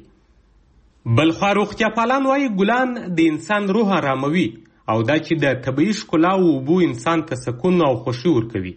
[SPEAKER 18] بلخوا روغتیاپالان وایي ګلان د انسان روح آراموي او دا چې د طبیعي ښکلا او اوبو انسان ته سکون او خوښي ورکوي.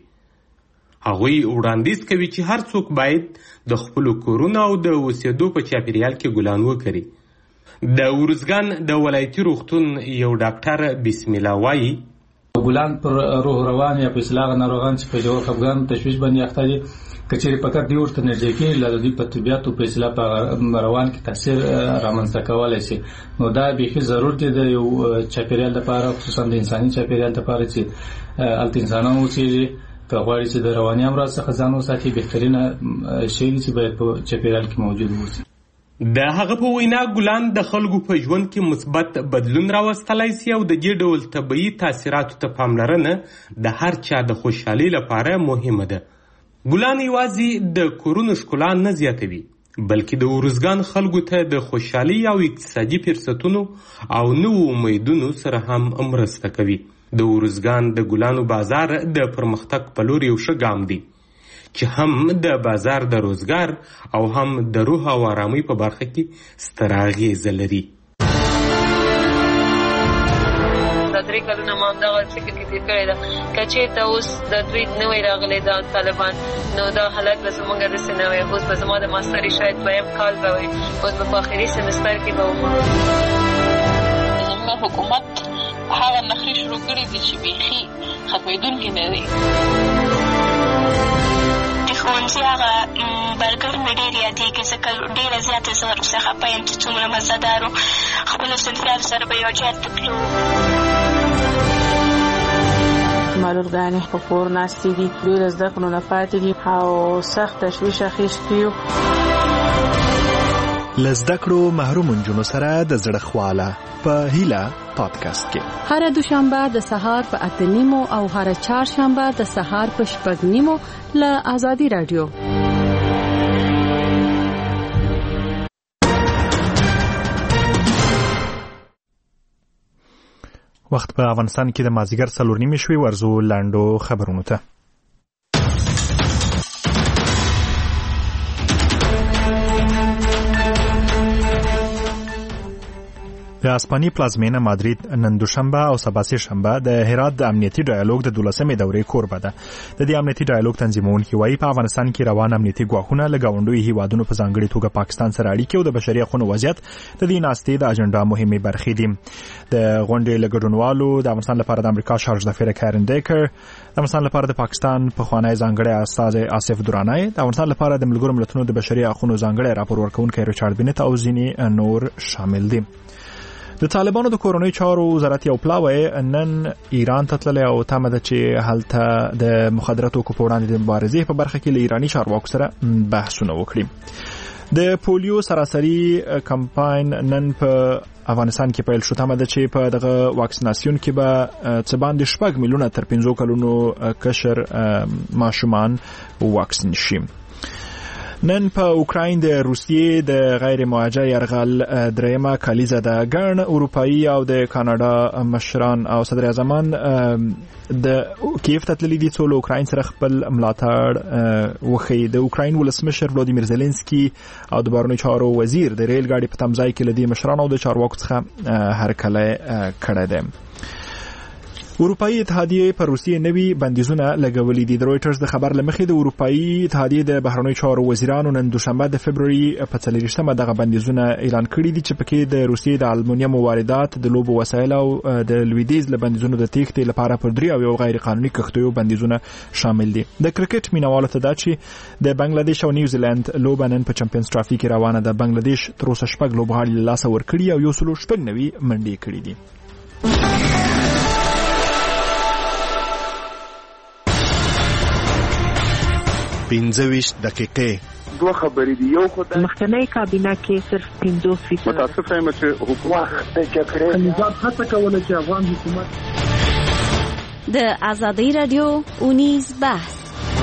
[SPEAKER 18] هغوی وړاندیز کوي چې هر څوک باید د خپلو کورونو او د اوسېدو په چاپیریال کې ګلان وکري. د ارزګان د ولایتي روغتون یو ډاکټر بسم الله وایي
[SPEAKER 20] ګلان پر روح روان یا په اصلاح ناروغان چې په ژور خفګان تشویش باندې اخته دي کچېرې فقط دی ورته نږدې کېږي له دوی په طبیعت او په اصلاح په روان کې تاثیر رامنځته کولی شي. نو دا بیخي ضرور دی د یو چاپیریال لپاره خصوصا د انساني چاپیریال لپاره چې هلته انسانان اوسېږي که غواړي چې د رواني امراض څخه ځان وساتي بهترینه شی دی چې باید په چاپیریال کې موجود اوسي.
[SPEAKER 18] د هغه په وینا ګلان د خلکو په ژوند کې مثبت بدلون راوستلی سي او د دې ډول طبیعي تاثیراتو ته پاملرنه د هر چا د خوشحالۍ لپاره مهمه ده. ګلان یوازې د کورونو ښکلا نه زیاتوي بلکې د ارزګان خلکو ته د خوشحالۍ او اقتصادي فرصتونو او نوو امیدونو سره هم مرسته کوي. د ارزګان د ګلانو بازار د پرمختګ په لور یو ښه ګام دی چې هم د بازار د روزګار او هم د روح او آرامۍ په برخه کې ستره اغېزه لري.
[SPEAKER 21] دا 3 کلونه ما همدغه فکر کې تېر کړی ده که چېرته اوس د دوی نوی راغلی دا طالبان نو دا حالت به زموږ داسې نه وی. اوس به زما د ماستري شاید 2م کال به وي اوس به په آخري سمستر کې به وم.
[SPEAKER 22] زموږ حکومت هغه نخرې شروع کړي دي چې بیخي ختمېدونکي نه دي.
[SPEAKER 23] ښوونځي هغه برګر مې ډېر یادېږي ځکه ډېره زیاته زه ورڅخه خفه یم چې څومره مزهدارو خپلو صنفیانو سره به یو جای ته تلو.
[SPEAKER 24] زما لورګانې په کور ناستې دي ډېر زده کړو نه پاتې دي او سخت تشویش اخیستي یو.
[SPEAKER 1] لزده کړو محروم نجونو سره د زړه خواله په هیله پادکاسټ کې
[SPEAKER 2] هر دوشنبه د سهار په 8:30 او هر چهارشنبه د سهار په 6:30 له آزادي رادیو.
[SPEAKER 1] وخت په افغانستان کې د مازیګر 4:30 شوي. ورزو لاندو خبرونو ته. د اسپانیې پلازمینه مادرید نن دوشنبه او سبا سه شنبه د هرات د امنیتي ډایالوګ د 12مې دورې کوربه ده. د دې امنیتي ډایالوګ تنظیمونکي وايي په افغانستان کې روان امنیتي ګواښونه له ګاونډیو هیوادونو په ځانګړي توګه پاکستان سره اړیکې او د بشري حقوقو وضعیت د دې ناستې د اجنډا مهمه برخې دي. د غونډې له ګډونوالو د افغانستان لپاره د امریکا شارج د فیر کارن ډیکر، د افغانستان لپاره د پاکستان په خوانی ځانګړي استاد آصف درانای، د افغانستان لپاره د ملګرو ملتونو د بشري حقوقو ځانګړي راپور ورکونکي ریچارډ بینت او ځینې نور شامل دي. د طالبانو د کورونی چارو وزارت یو پلاوی نن ایران ته تللی او تمه ده چې هلته د مخدراتو په وړاندې د مبارزې په برخه کې له ایرانی چارواکو سره بحثونه وکړي. د پولیو سراسري کمپاین نن په افغانستان کې پیل شو. تمه ده چې په دغه واکسیناسیون کې به څه باندې 6 میلیونه تر 15 کلونو کشر ماشومان واکسین شي. نن په اوکراین د روسیې د غیر موجه يرغل درېمه کلیزه ده. ګڼ اروپایي او د کاناډا مشران او صدر اعظمان د کیف ته تللي دي څو له اوکراین سره خپل ملاتړ وښيي. د اوکراین ولسمشر ولادیمیر زيلنسکي او د بهرنیو چارو وزیر د ریل ګاډي په تمځای کې لدی مشران او د چارواکو څخه هرکلی کړی دی. اروپאי اتحادیه پر روسیې نوي بندیزونه لګولې دي. د رويټرز د خبر لمخې د اروپאי اتحادیه د بهرنیو چارو وزیرانو نن دوشنبه د فبرवरी په 30مه دغه بندیزونه اعلان کړي دي چې پکې د روسیې د المونیم واردات، د لوبو وسایل او د لویدیز له بندیزونو د تېښتې لپاره پر 3 او یو غیر قانوني کښتیو بندیزونه شامل دي. د کرکټ مینوالو ته دا چې د بنگلاديش او نیوزیلند لوبه نن په چمپیونز ټرافي کې روانه ده. بنگلاديش تر اوسه 6 لوبغاړي له لاسه ورکړي او یو سلو 6 نوي منډې کړي دي.
[SPEAKER 5] پنځويش دقیقې
[SPEAKER 7] دوه خبرې دي. یو خدای
[SPEAKER 9] مخکنی کابینه کې صرف 50%
[SPEAKER 7] متاسفه یم چې حکومت
[SPEAKER 9] کنيزات هڅه کوله چې افغان حکومت
[SPEAKER 25] د آزادۍ رادیو اونیز بحث.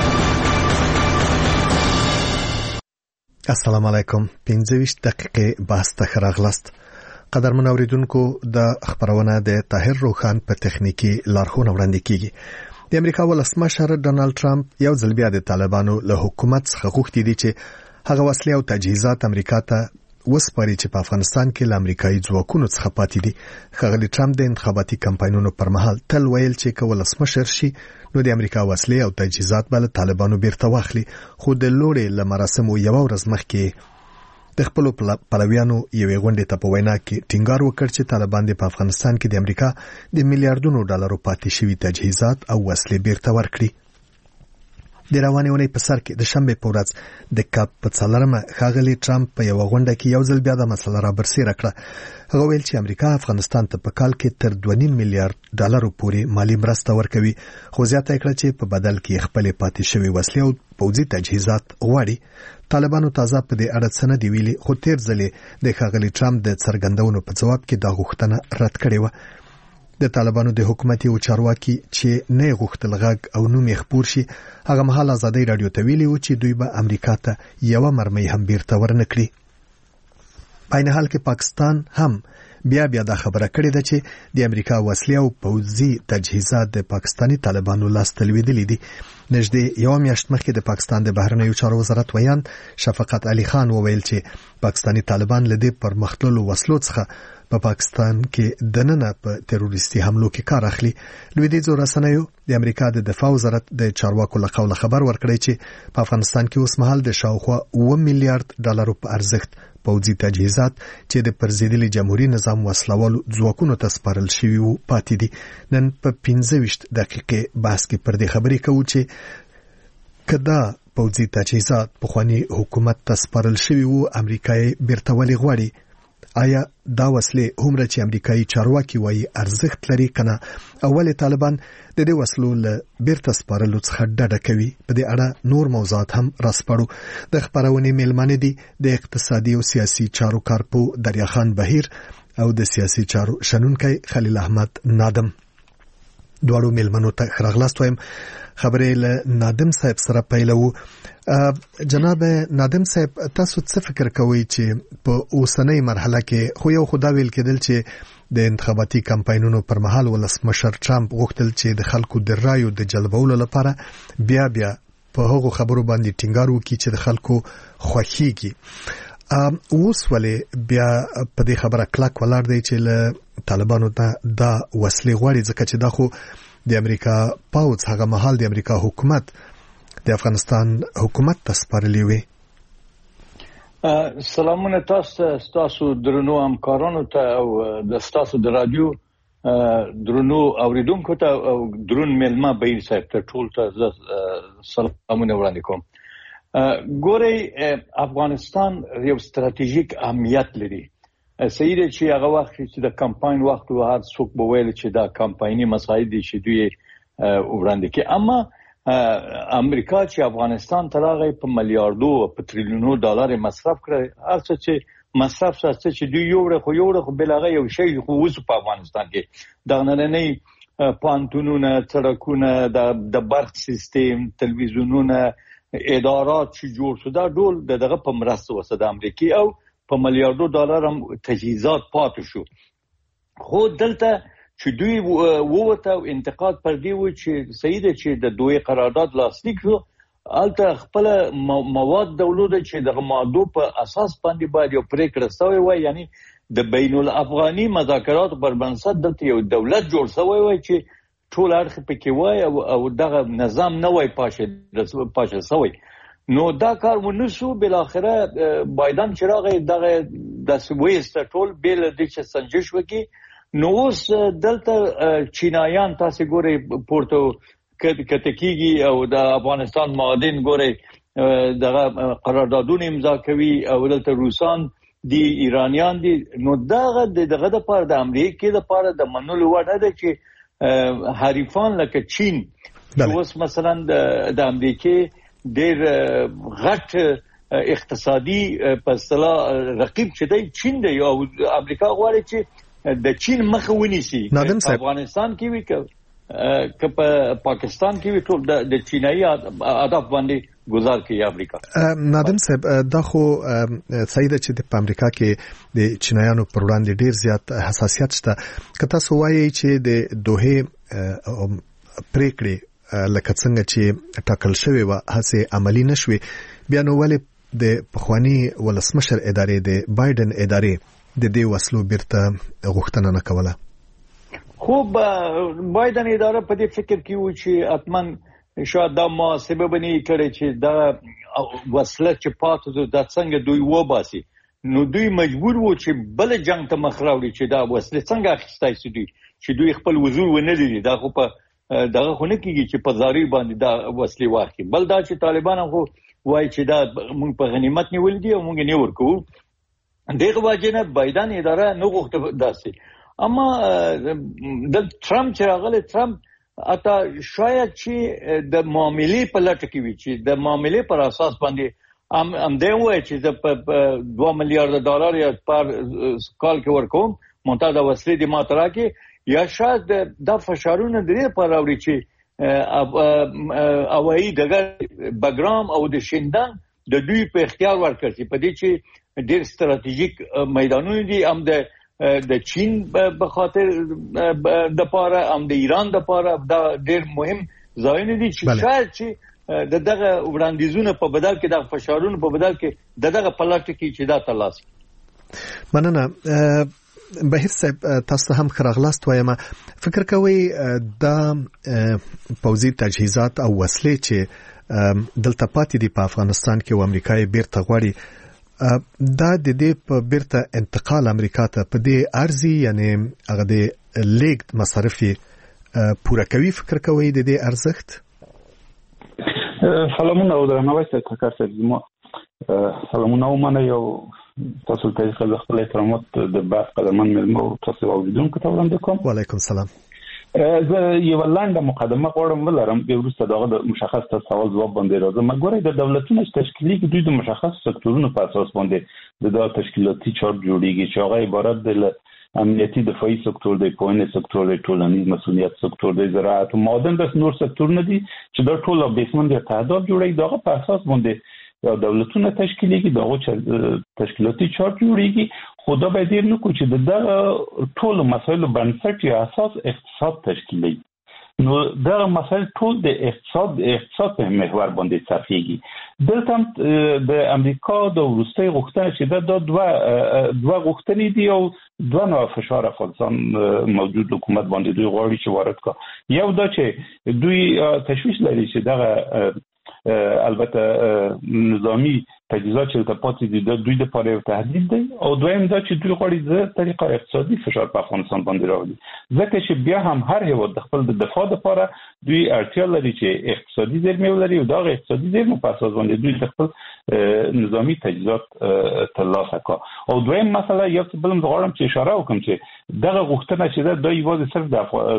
[SPEAKER 5] السلام علیکم. 25 دقیقې بحث ته راغلاست. قدرمن اوریدونکو د خبرونه د طاهر روخان په تخنیکی لارښوونه وړاندې کیږي. د امریکا ولسمشر ډونالد ټرمپ یو ځل بیا د طالبانو له حکومت څخه غوښتي دي چې هغه وسلې او تجهیزات امریکا ته وسپاري چې په افغانستان کې له امریکایي ځواکونو څخه پاتې دي. ښاغلي ټرمپ د انتخاباتي کمپاینونو پر مهال تل ویل چې که ولسمشر شي نو د امریکا وسلې او تجهیزات به له طالبانو بیرته واخلي. خو د لوړې له مراسمو یو ورځ مخکې د خپل پلویانو یوې غونډې ته په وینا کې ټینګار وکړ چې طالبان په افغانستان کې د امریکا د میلیارډونو ډالرو پاتې شوي تجهیزات او وسلې بیرته ورکړي. د روانې اونۍ په سر کې د شنبې په ورځ د کاپ په 4مه ښاغلي ټرمپ په یو غونډه کې یو ځل بیا د مسله را برسېره کړه. هغه ویل چې امریکا افغانستان ته په کال کې تر 2.5 میلیارډ ډالرو پورې مالی مرسته ورکوي. خو زیاته کړه چې په بدل کې خپل پاتې شوي وسلې او پوځي تجهیزات غواړي. طالبانو تازه په دې اړه څه نه دی ویلي، خو تیر ځلې د ښاغلي ټرمپ د څرګندونو په جواب کې دا غوښتنه رد کړې وه. د طالبانو د حکومت یو چارواکي چې نه غوښتل غږ او نوم یې خپور شي، هغه مهال آزادۍ رادیو ته ویلي و چې دوی به امریکا ته یو مرمۍ هم بیرته ورنکړي. په عین حال کې پاکستان هم بیا دا خبره کړې ده چې د امریکا وسلې او پوځي تجهیزات د پاکستانی طالبانو لاس ته لوېدلي دي. نږدې یو میاشت مخکې د پاکستان د بهرنیو چارو وزارت ویان شفقت علي خان وویل چې پاکستانی طالبان له دې پرمختللو وسلو څخه په پاکستان کې دننه په تروریستي حملو کې کار اخلي. لویدیځو رسنیو د امریکا د دفاع وزارت د چارواکو له قوله خبر ورکړی چې په افغانستان کې اوس مهال د شاوخوا 1 میلیارډ ډالرو په ارزښت پوځي تجهیزات چې د پرزیدلي جمهوریت نظام وسلوالو ځواکونو ته سپارل شوي وو پاتې دي. نن په 25 دقیقې بحث کې پر دې خبرې کوو چې کدا پوځي تجهیزات په خواني حکومت ته سپارل شوي وو امریکای بیرته ولې غواړي. آیا دا وسلې هومره چې امریکایي چارواکي وایي ارزښت لري کنه اول طالبان د دې وسلو له بیرته سپارلو څخه ډډه کوي په دې اړه نور موضوعات هم راسپړو د خبرونې میلمانه دي د اقتصادي او سیاسي چارو کارپو دریا خان بهیر او د سیاسي چارو شنونکي خلیل احمد نادم دواړو میلمنو ته خراغلاست وایم خبرې له نادم صاحب سره پیلو جناب نادم صاحب تاسو څه فکر کوئ چې په اوسنۍ مرحله کې خو یو خدا ویل کېدل چې د انتخاباتي کمپاینونو پر مهال ولسمشر ټرمپ غوښتل چې د خلکو د رایو د جلبولو لپاره بیا په هغو خبرو باندې ټینګار وکړي چې د خلکو خوښیږي اوس ولې بیا په دې خبره کلک ولاړ دی چې له طالبانو دا وسلې غواړي ځکه چې دا خو د امریکا پاوځ هغه مهال د امریکا حکومت د افغانستان حکومت ته سپارلې وي.
[SPEAKER 4] سلامونه تاسو درنو همکارانو ته او د تاسو د رادیو درنو اوریدونکو ته او درون میلمه بهیر صاحب ته ټول ته سلامونه وړاندې کوم. ګورئ افغانستان یو ستراتیژیک اهمیت لري. صحیح دی چې هغه وخت چې د کمپاین وخت و هر څوک به ویل چې دا کمپایني مسایل دي چې دوی وړاندې کوي اما امریکا چې افغانستان ته راغی په میلیارډو په تریلیونو ډالر مصرف کړی هر څه چې مصرف څه چې دوی یو خو بلغه یو شی خو اوس په افغانستان کې د نننۍ پانتونونه سړکونه د برق سیستم تلویزیونونه ادارات چې جوړ شو دا ډول دغه په مرسته وسه د امریکای او په میلیارډو ډالر هم تجهیزات پاتې شو خو دلته چې دوی ووته او انتقاد پر دی و چې صحیح ده چې د دوی قرارداد لاسلیک شو البته خپل مواد دولت چې د ماده په اساس باندې باید یو پریکړه شوی وای یعنی د بین الافغاني مذاکرات پر بنسټ د یو دولت جوړ شوی وای چې ټول اړخ پکې وای او دغه نظام نه وای پاشه شوی نو دا کار ونسو بالاخره بایدن چراغ دغه د سويست ټول بیل د چې سنجش وکي نو اوس دلته چینایان تاسو ګوري پورتو کتکیږي او د افغانستان معادن ګوري دغه قراردادونه امضا کوي او دلته روسان دی ایرانیان دي نو دغه د پاره د امریکا د پاره د منلو وړ ده چې حریفان لکه چین اوس مثلا د امریکا ډېر غټ اقتصادي په اصطلاح رقیب چې دی چین دی او امریکا غواړي چې د چین مخ ونیسي افغانستان کې وی که په پاکستان کې وی ټول د چینایي هدف باندې گزار کوي امریکا.
[SPEAKER 5] نادم صاحب دا خو صحیح ده چې په امریکا کې د چینایانو پر وړاندې ډیر زیات حساسیت شته که تاسو وایي چې د دوه پریکړې لکه څنګه چې ټاکل شوی و هڅه عملی نشوي بیا نو ولې د پخوانی ولسمشر ادارې د بایدن ادارې د دې وسلو بیرته غوښتنه نه کوله
[SPEAKER 4] خو بایدن اداره په دې فکر کې و چې اتمن شاید دا محاسبه بنی کړي چې دا وسله چې پاتې د څنګه دوی وباسي نو دوی مجبور وو چې بل جنگ ته مخ راوړي چې دا وسله څنګه اخیستای شي دوی چې دوی خپل وزور ونه لري دا خو په دغه خو نه کیږي چې په زاري باندې دا وسلې واخلي بل دا چې طالبان خو وایي چې دا موږ په غنیمت نیول دي او موږ نه ورکو دغه واجنه بایدن اداره نه غوښته داسي اما د ټرمپ چې راغله ټرمپ اته شاید چې د معاملې په لټه کې وي چې د معاملې پر اساس باندې ام دی وایي چې د 2 میلیارډ ډالر یا پر کال کې ورکوم مونږ د وسلې د ماترا کې یا شاید د فشارونه درې پر راوړي چې اوایي دغه بګرام او د شیندان د دوی په اختیار ورکړي په دې چې ډېر ستراتیژیک میدانونه دي هم د چین په خاطر د پاره هم د ایران د پاره دا ډېر مهم ځایونه دي چې شاید چې دغه وړاندیزونه په بدل کې د فشارونو په بدل کې دغه پلاټ کې چې دا ترلاسه
[SPEAKER 5] مننه بهیر صاحب تاسو هم خراغلاست وایم فکر کوي دا پوځي تجهیزات او وسلې چې دلته پاتې دي په افغانستان کې او امریکای بیرته غواړي دا د دې په بیرته انتقال امریکا ته په دې ارزي یعنی هغه د لیګ مصارف پوره کوي فکر کوي د دې ارزښت
[SPEAKER 6] سلامونه او درناوی ستاسو کار سره زمو سلامونه ومنه یو
[SPEAKER 8] تاسو ته خپل احترامات د بعض قدمن ملمو تاسو اوریدونکو ته وړاندې کوم.
[SPEAKER 5] وعلیکم السلام.
[SPEAKER 8] زه یو لاندې مقدمه غواړم ولرم به وروسته دغه د مشخص سوال جواب باندې راځم. مګورې د دولتونو تشکیلي کې دوی د مشخص سکتورونو په اساس باندې د تشکیلاتي چارت جوړیږي چې هغه عبارت د امنیتي دفاعي سکتور دی، پوهنې سکتور دی، ټولنیز مسؤلیت سکتور دی، زراعت او معدن د نور سکتورونه دي چې دا ټول بیسمن د تعهدات جوړي. دغه په اساس باندې یا دولتونه تشکیلي کې دغه تشکیلاتي چارت جوړیږي. خدا به دې نو کو چې د ټول مسایلو بنسټ یا اساس اقتصاد تشکیلي. نو دا مسایل ټول د اقتصاد په محور باندې صرفيږي. دلته د امریکا د وروستي غوښتنه چې دا دوه غوښتنې دي او دوه نوع فشار افغانستان موجود حکومت باندې دوی غواړي چې وارد کا. یو دا چې دوی تشویش لري چې دغه البته نظامی تجهیزات چې د پاتې دي د دوی لپاره یو تهدید دی، او دویم دا چې دوی غواړي د طریقه اقتصادي فشار په افغانستان باندې راوړي. ځکه چې بیا هم هر هیواد د خپل دفاع لپاره دوی اړتیا لري چې اقتصادي زیرمې ولري او دا اقتصادي زیرمې په اساس باندې دوی خپل نظامی تجهیزات ترلاسه کړي. او دویم مسله یو څه بل غواړم چې اشاره وکړم چې دغه غوښتنه چې دا یوازې صرف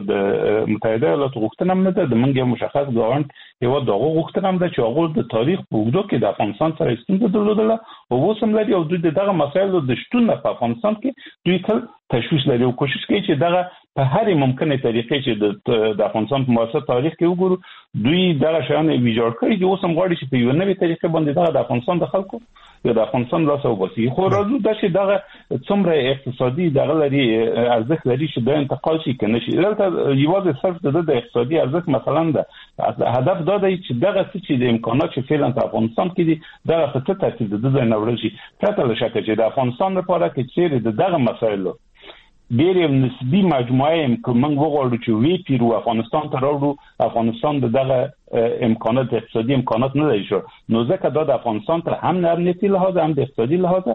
[SPEAKER 8] د متحده ایالاتو غوښتنه نه ده، د منګي مشخص ګاونډ هیواد دغه غوښتنه هم ده چې هغه د تاریخ په اوږدو کې د افغانستان سره ستونزه درلودله او اوس هم لري، او دوی دغه مسایلو د شتون په افغانستان کې دوی تل تشویش لري او کوشش کوي چې دغه په هر ممکنه طریقې چې د افغانستان په معاصر تاریخ کې وګورو دوی دغه شان ویجاړ کړي دي. اوس هم غواړي چې په یو نوې طریقې باندې د افغانستان د خلکو یا د افغانستان لاس او باسي. خو راځو دا چې دغه څومره اقتصادي دغه لري ارزښت لري چې د انتقال شي کنه شي. دلته یوازې صرف د اقتصادي ارزښت مثلا ده هدف دا دی چې دغه چې د امکانات چې فعلا په افغانستان کې دي دغه څه ترتیب د ځای نوړل شي. پرته له شک چې د افغانستان لپاره کې چیرې دغه مسایلو ډېر نسبی مجموعه موږ وغواړو چې وی پیرو افغانستان ته راوړو، افغانستان دغه امکانات اقتصادي امکانات نه لري شو، نو ځکه دا د افغانستان ته هم د امنیتي لحاظ هم د اقتصادي لحاظ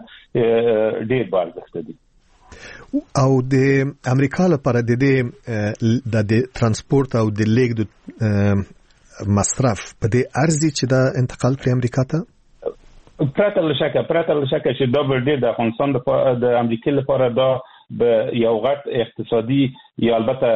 [SPEAKER 8] ډېر ارزښت دي.
[SPEAKER 5] او د امریکا لپاره د ترانسپورت او د لیک د مصرف په دې ارزي چې دا انتقال کړي امریکا ته؟
[SPEAKER 8] پرته له شکه چې دا ډېر د افغانستان د امریکا لپاره دا به یو غټ اقتصادي یا البته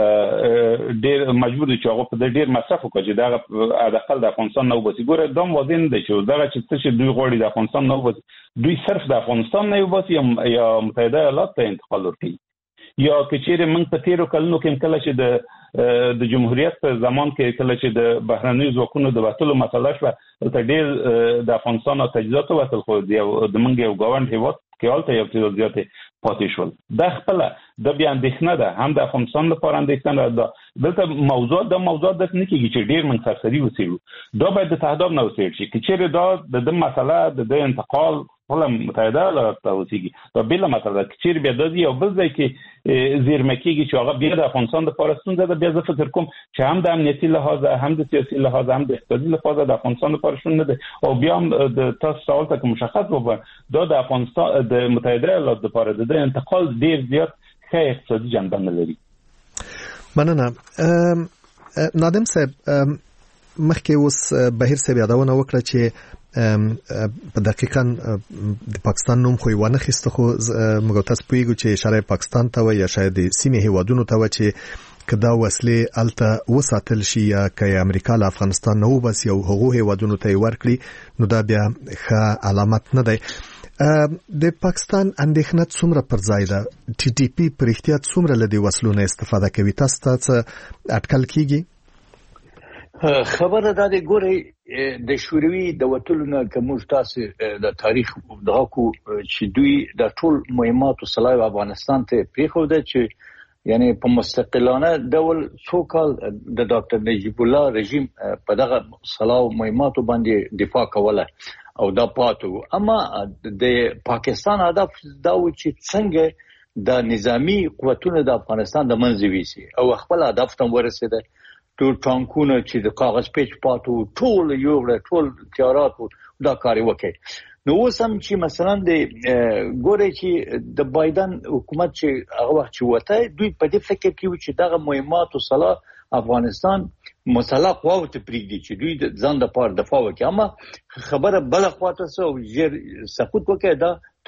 [SPEAKER 8] ډېر مجبور دي چې هغه په ډېر مصرف وکړي چې دا حداقل د افغانستان نه وباسي. ګوره دا موازن دی چې دغه چې دوی غواړي د افغانستان نه وباسي، دوی صرف د افغانستان نه وباسي یا متحده ایالات ته انتقال ورکړي. یا کچېره موږ په تیرو کلونو کې کله چې د جمهوریت په زمان کې کله چې د بهرنیو ځواکونو د وټلو مسله شوه ته ډېر د افغانستان او تجهیزات وټل خو د موږ یو ګاونډ هیواد کې حالت یو څه زیاتې پاتې شول. دا خپل د بیا اندېښنه ده، هم د افغانستان لپاره اندېښنه ده. دلته موضوعات د نه کېږي چې ډېر من سرسري وسیلو دا باید د تهداب نه وسیل شي. کچېره دا د مسله د انتقال ولا متحده ایالات ته وسیږي دا بل مسله کچېره بیا د یو بل ځای کې زیرمه کېږي چې هغه بیا د افغانستان لپاره ستونزه ده. بیا زه فکر کوم چې هم د امنیتي لحاظ هم د سیاسي لحاظ هم د اقتصادي لحاظ د افغانستان لپاره شون نه ده. او بیا هم د تاسو سوال ته مشخص وګورئ دا د افغانستان د متحده ایالات لپاره د انتقال ډیر زیات ښه اقتصادي جنبه نه لري.
[SPEAKER 5] مننه. نادم صاحب مخکې اوس بهیر صاحب یادونه وکړه چې په دقیقاً د پاکستان نوم خو یې وانخیسته، خو موږ تاسو پوهیږو چې اشاره پاکستان ته یا شاید د سیمې هیوادونو ته چې کدا وسلې الته وساتل شي یا که امریکا له افغانستان نه وباسي او هغه هیوادونو ته ورکړي نو دا بیا ښه علامت نه دی. د پاکستان اندېښنه څومره پر ځای ده؟ ټي ټي پی پر احتیاط څومره له دې وسلو نه استفاده کوي؟ تاسو ته اټکل کیږي؟
[SPEAKER 4] خبره ده ګوري د شوروي د وټلو نه کوم تاسو د تاریخ دغه کو چې دوی د ټول مهمات او صلاح افغانستان ته پریخوده چې یعنی په مستقلانه ډول څو کال د ډاکټر نجیب الله رژیم په دغه صلاح او مهمات باندې دفاع کوله او دا پاتو. اما د پاکستان هدف دا و چې څنګه د نظامی قوتونو د افغانستان د منځ ویسي او خپل هدف ته ورسېده. ټول ټانکونه چې د کاغذ پیچ پاتو ټول یو ټول تیارات دا کاری وکړي. نو اوس هم چې مثلا د ګوري چې د بایدن حکومت چې هغه وخت چې وته دوی په دې فکر کې و چې دغه مهمات او صلاح افغانستان مسلح قوت پریږدي چې دوی د ځان د پاره دفاع وکړي. اما خبره بل خواته سو ژر سقوط وکړي دا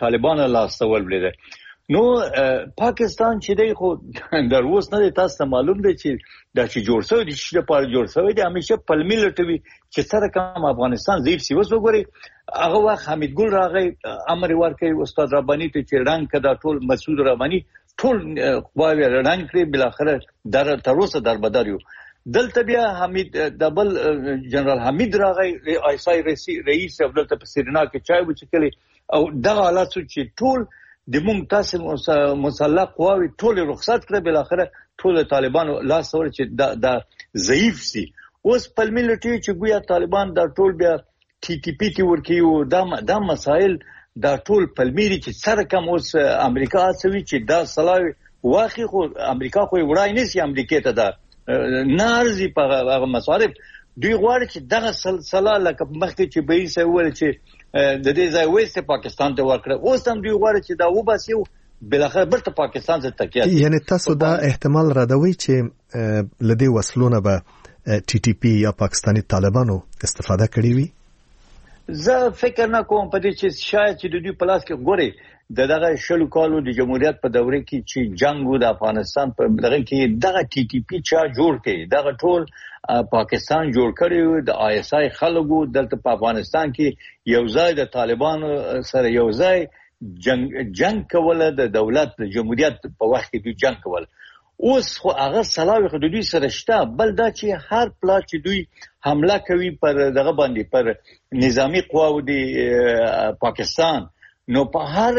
[SPEAKER 4] طالبان لاسته ولولیده. نو پاکستان چې دی خو در اوس نه تاسو معلوم دی چې دا چې جوړ شوی دی چې په جوړ شوی دی همیشه پلمي لټوي چې سره کوم افغانستان ضعیف سی وس وګوري. هغه وخت حمید ګل راغی امر ورکړي استاد ربانی ته چې رنګ کدا ټول مسعود ربانی ټول قواوی رنګ کړی بل اخر در تر اوسه در بدر یو. دلته بیا حمید دبل جنرال حمید راغی ایسای رئیس دلته په سرینا کې چای وچکلی او دغه حالات چې ټول د مونږ تاسو مسلح قواوی ټول رخصت کړه بل اخر ټول طالبانو لاس ور چې دا ضعیف سي. اوس په ملټي چې ګویا طالبان دا ټول بیا ټي ټي پی تی ورکیو دا مسائل دا ټول پلمیری چې سره کوم اوس امریکا سوي چې دا صلاح واخی خو امریکا خو وړای نسی امریکا ته دا نارزي په هغه مصارف دوی غواړي چې دغه سلسله لکه مخکې چې به یې سوال چې د دې ځای وېست پاکستان ته ورکړه اوس هم دوی غواړي چې دا وباسیو بل اخر برته پاکستان ته تکیه.
[SPEAKER 5] یعنی تاسو دا احتمال راډوي چې لدی وسلونه به ټي ټي پی یا پاکستانی طالبانو استفاده کړی وي؟
[SPEAKER 4] زه فکر نه کوم په دې چې شاید چې د دوی په لاس کې ګوري دغه شلو کالو د جمهوریت په دوره کې چې جنگ د افغانستان په دغه کې دغه ټي ټي پی چا جوړ کړي دغه ټول پاکستان جوړ کړی د آی اس آی خلکو دلته په افغانستان کې یو ځای د طالبانو سره یو ځای جنگ کوله د دولت د جمهوریت په وخت کې دوی جنگ کول. اوس خو هغه سلاوي خو دوی سره شته بل دا چې هر پلا چې دوی حمله کوي پر دغه باندې پر نظامی قواو دی پاکستان نو په هر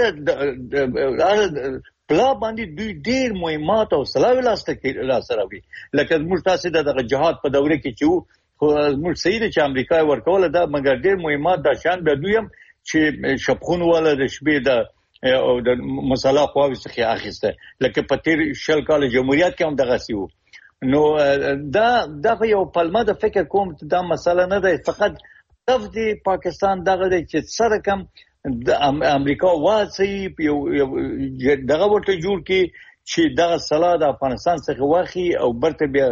[SPEAKER 4] پلا باندې دوی ډیر مهمات او سلاوي لاسته راوړي. لکه موږ تاسو دغه جهاد په دوره کې چې خو موږ سید چې امریکا ورکول دا مګر ډیر مهمات د شان به دوی هم چې شپخون ولا د شپې د او د مسله قواوی څخه اخیسته لکه په تیر شل کال جمهوریت کې هم دغه سیو. نو دا یو پلمه د فکر کوم دا مسله نه ده فقط د پاکستان دغه چې سره کم د امریکا واڅي دغه ورته جوړ کی چې دغه صلاح د افغانستان څخه واخی او برته بیا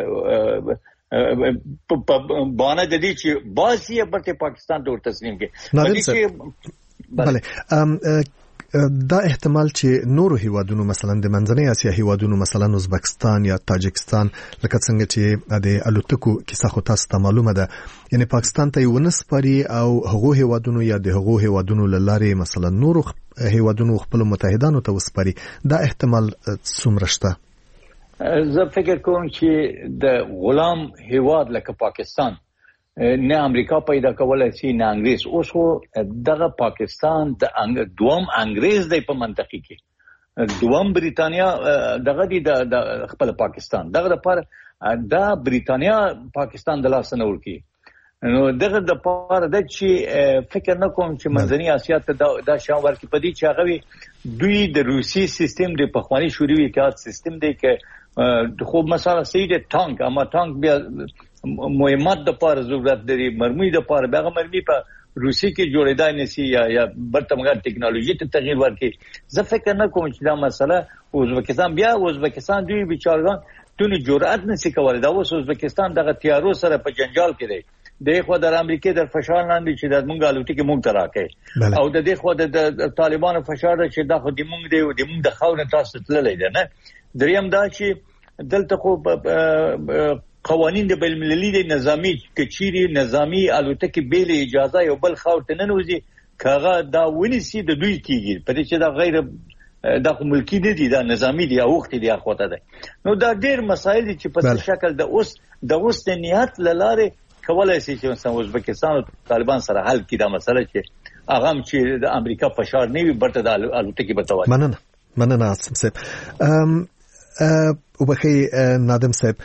[SPEAKER 4] په باندې د دې چې باسي برته پاکستان ته تسلیم کی.
[SPEAKER 5] بله دا احتمال چې نورو هیوادونو مثلا د منځنۍ اسیا هیوادونو مثلا ازبکستان یا تاجکستان لکه څنګه چې د الوتکو کیسه خو تاسو ته معلومه ده یعنی پاکستان ته یو نسپاري او هغه هیوادونو یا د هغه هیوادونو لاره مثلا نورو هیوادونو خپل متحدانو ته وسپاري دا احتمال څومره شته؟
[SPEAKER 4] زه فکر کوم چې د غلام هیواد لکه پاکستان نه امریکا پیدا کولای شي نه انګریز. اوس خو دغه پاکستان د دوم انګریز دی په منطقي کې دوم بریتانیا دغه دی د خپل پاکستان دغه لپاره دا بریتانیا پاکستان د لاس نه ورکی. نو دغه د لپاره د چې فکر نه کوم چې منځنۍ اسیا ته دا شاو ورکی پدې چې هغه دوی د روسي سیستم د پخوانی شوروي اتحاد سیستم دی کې خو مثلا سید ټانک اما ټانک بیا مهمات د پاره ضرورت لري مرمي د پاره هغه مرمي په روسي کې جوړېدای نسی یا برته مګر ټکنالوژي ته تغییر ورکړي. زه فکر نه کوم چې دا مسله ازبکستان دوی بیچارهان دونه جرأت نسی کولای. دا اوس ازبکستان دغه تیارو سره په جنجال کې دی د خو د امریکای د فشار لاندې چې د مونږ الوتکې مونږ ته راکې او د دې خو د طالبانو فشار چې دا خو د مونږ دی او د مونږ د خاور تاسو تللی دی نه. دریم دا چې دلته خو قوانین د بین المللي د نظامی کچيري نظامی الوتکې بیل اجازه یو بل خاور ته ننوځي کاغه دا ونیسي د دوی کیږي په دې چې دا غیر د ملکی نه دي دا نظامی دی او وخت دی اخوته ده. نو دا ډیر مسایل دي چې په شکل د اوس د نیت لاره کولای شي چې ازبکستان او طالبان سره حل کړي دا مسله چې هغه چې د امریکا فشار نه وي برته د الوتکې بتوي.
[SPEAKER 5] مننه عاصم صاحب وبخي نادم صاحب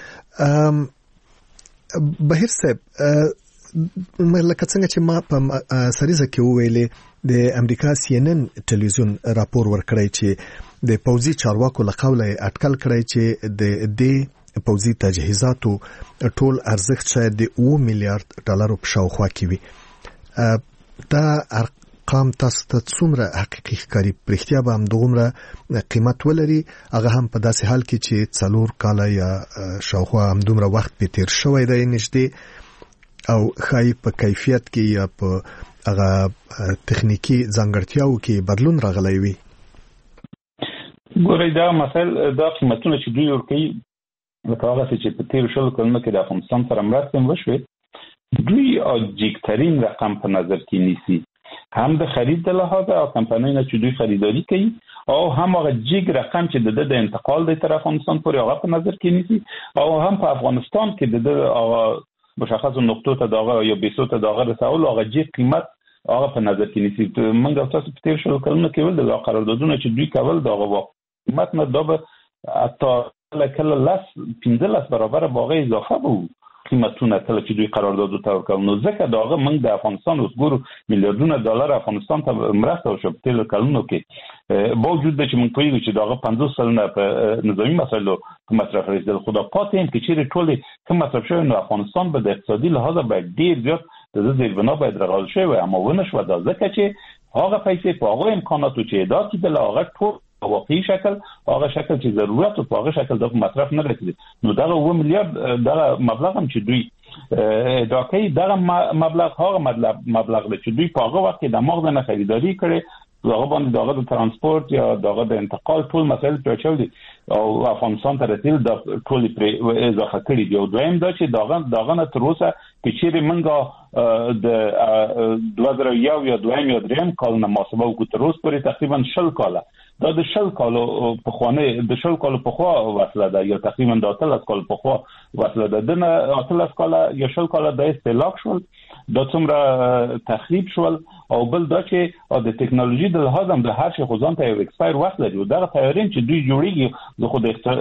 [SPEAKER 5] بهیر صاحب لکه څنګه چې ما په سریزه کې ویلې د امریکا سی ان ان ټلویزیون راپور ورکړی چې د پوځي چارواکو لقوله اټکل کړی چې د دې پوځي تجهیزاتو ټول ارزښت شاید د 2 میلیارډ ډالر په شاوخوا کې وي. دا ارقام تاسو ته څومره حقیقي ښکاري؟ پرختیا به هم دومره قیمت ولري هغه هم په داسې حال کې چې 4 کال یا شاوخوا هم دومره وخت په تیر شوی دی نشته او خای په کیفیت کې یا په هغه تخنیکی ځانګړتیاو کې بدلون راغلی وي؟
[SPEAKER 8] ګورئ دا مسایل دا قیمتونه چې دوی ورکوي لکه هغه چې په تېرو 20 کلونو کې د افغانستان سره مرستې هم وشوې، دوی جګترین رقم په نظر کې نیسي، هم د خرید د لحاظه او کمپنیونه چې دوی خریداري کوي او هم هغه جګ رقم چې د انتقال د طرف افغانستان پورې هغه په نظر کې نیسي او هم په افغانستان کې د هغه مشخص نقطو ته دغه یا بیسو ته دغه رسول هغه جګ قیمت هغه په نظر کې نیسي. موږ تاسو په تیر شل کلونو کې ول د قراردادونو چې دوی کول دغه قیمت نه دا به حتی کله 15 برابر باغ اضافه وو قیمتونه کله چې دوی قرارداد ته ورکول، نو ځکه داغه موږ د افغانستان وسګورو میلیارډونه ډالر افغانستان ته مرسته وشو په تیر کلونو کې، باوجود چې موږ پوهیږو چې داغه 50 سلنه په نظامی مسایلو کې مصرف رسیدل، خو دا پاتې هم کې چې ټول کوم مصرف شوی نو افغانستان به د اقتصادي لحاظ باید ډیر زیات د زیربنا باید رغول شوی اما ونه شو، دا ځکه چې هغه پیسې په هغه امکاناتو چې ادا کیدل هغه ټول واقعي شکل هغه شکل چې ضرورت او په هغه شکل د مصرف نه رسیدي، نو دا 2 میلیارډ دا مبلغ هم چې دوی دا کوي دا مبلغ هغه مبلغ چې دوی په هغه وخت کې د مغز نه خریداري کړي هغه باندې دغه د ترانسپورت یا دغه د انتقال ټول مسایل پیچل دي او افغانستان ته رسیدل د ټول پر اضافه کړي دی او دویم دا چې دغه نه تر اوسه چې چیرې منګه د 2001 یا دویم یا دریم کال نه محاسبه وکړو تر اوسه پورې تقریبا 10 کاله دا د 10 کالو په خوانه د 10 کالو په خوا وصله ده یا تقریبا د 13 کال په خوا وصله ده د 13 کال یا 10 کال د استهلاک شول د څومره تخریب شول او بل دا چې د ټکنالوژي د لحاظ هم د هر شي خزان ته یو ایکسپایر وخت لري او دا تیارین چې دوی جوړیږي د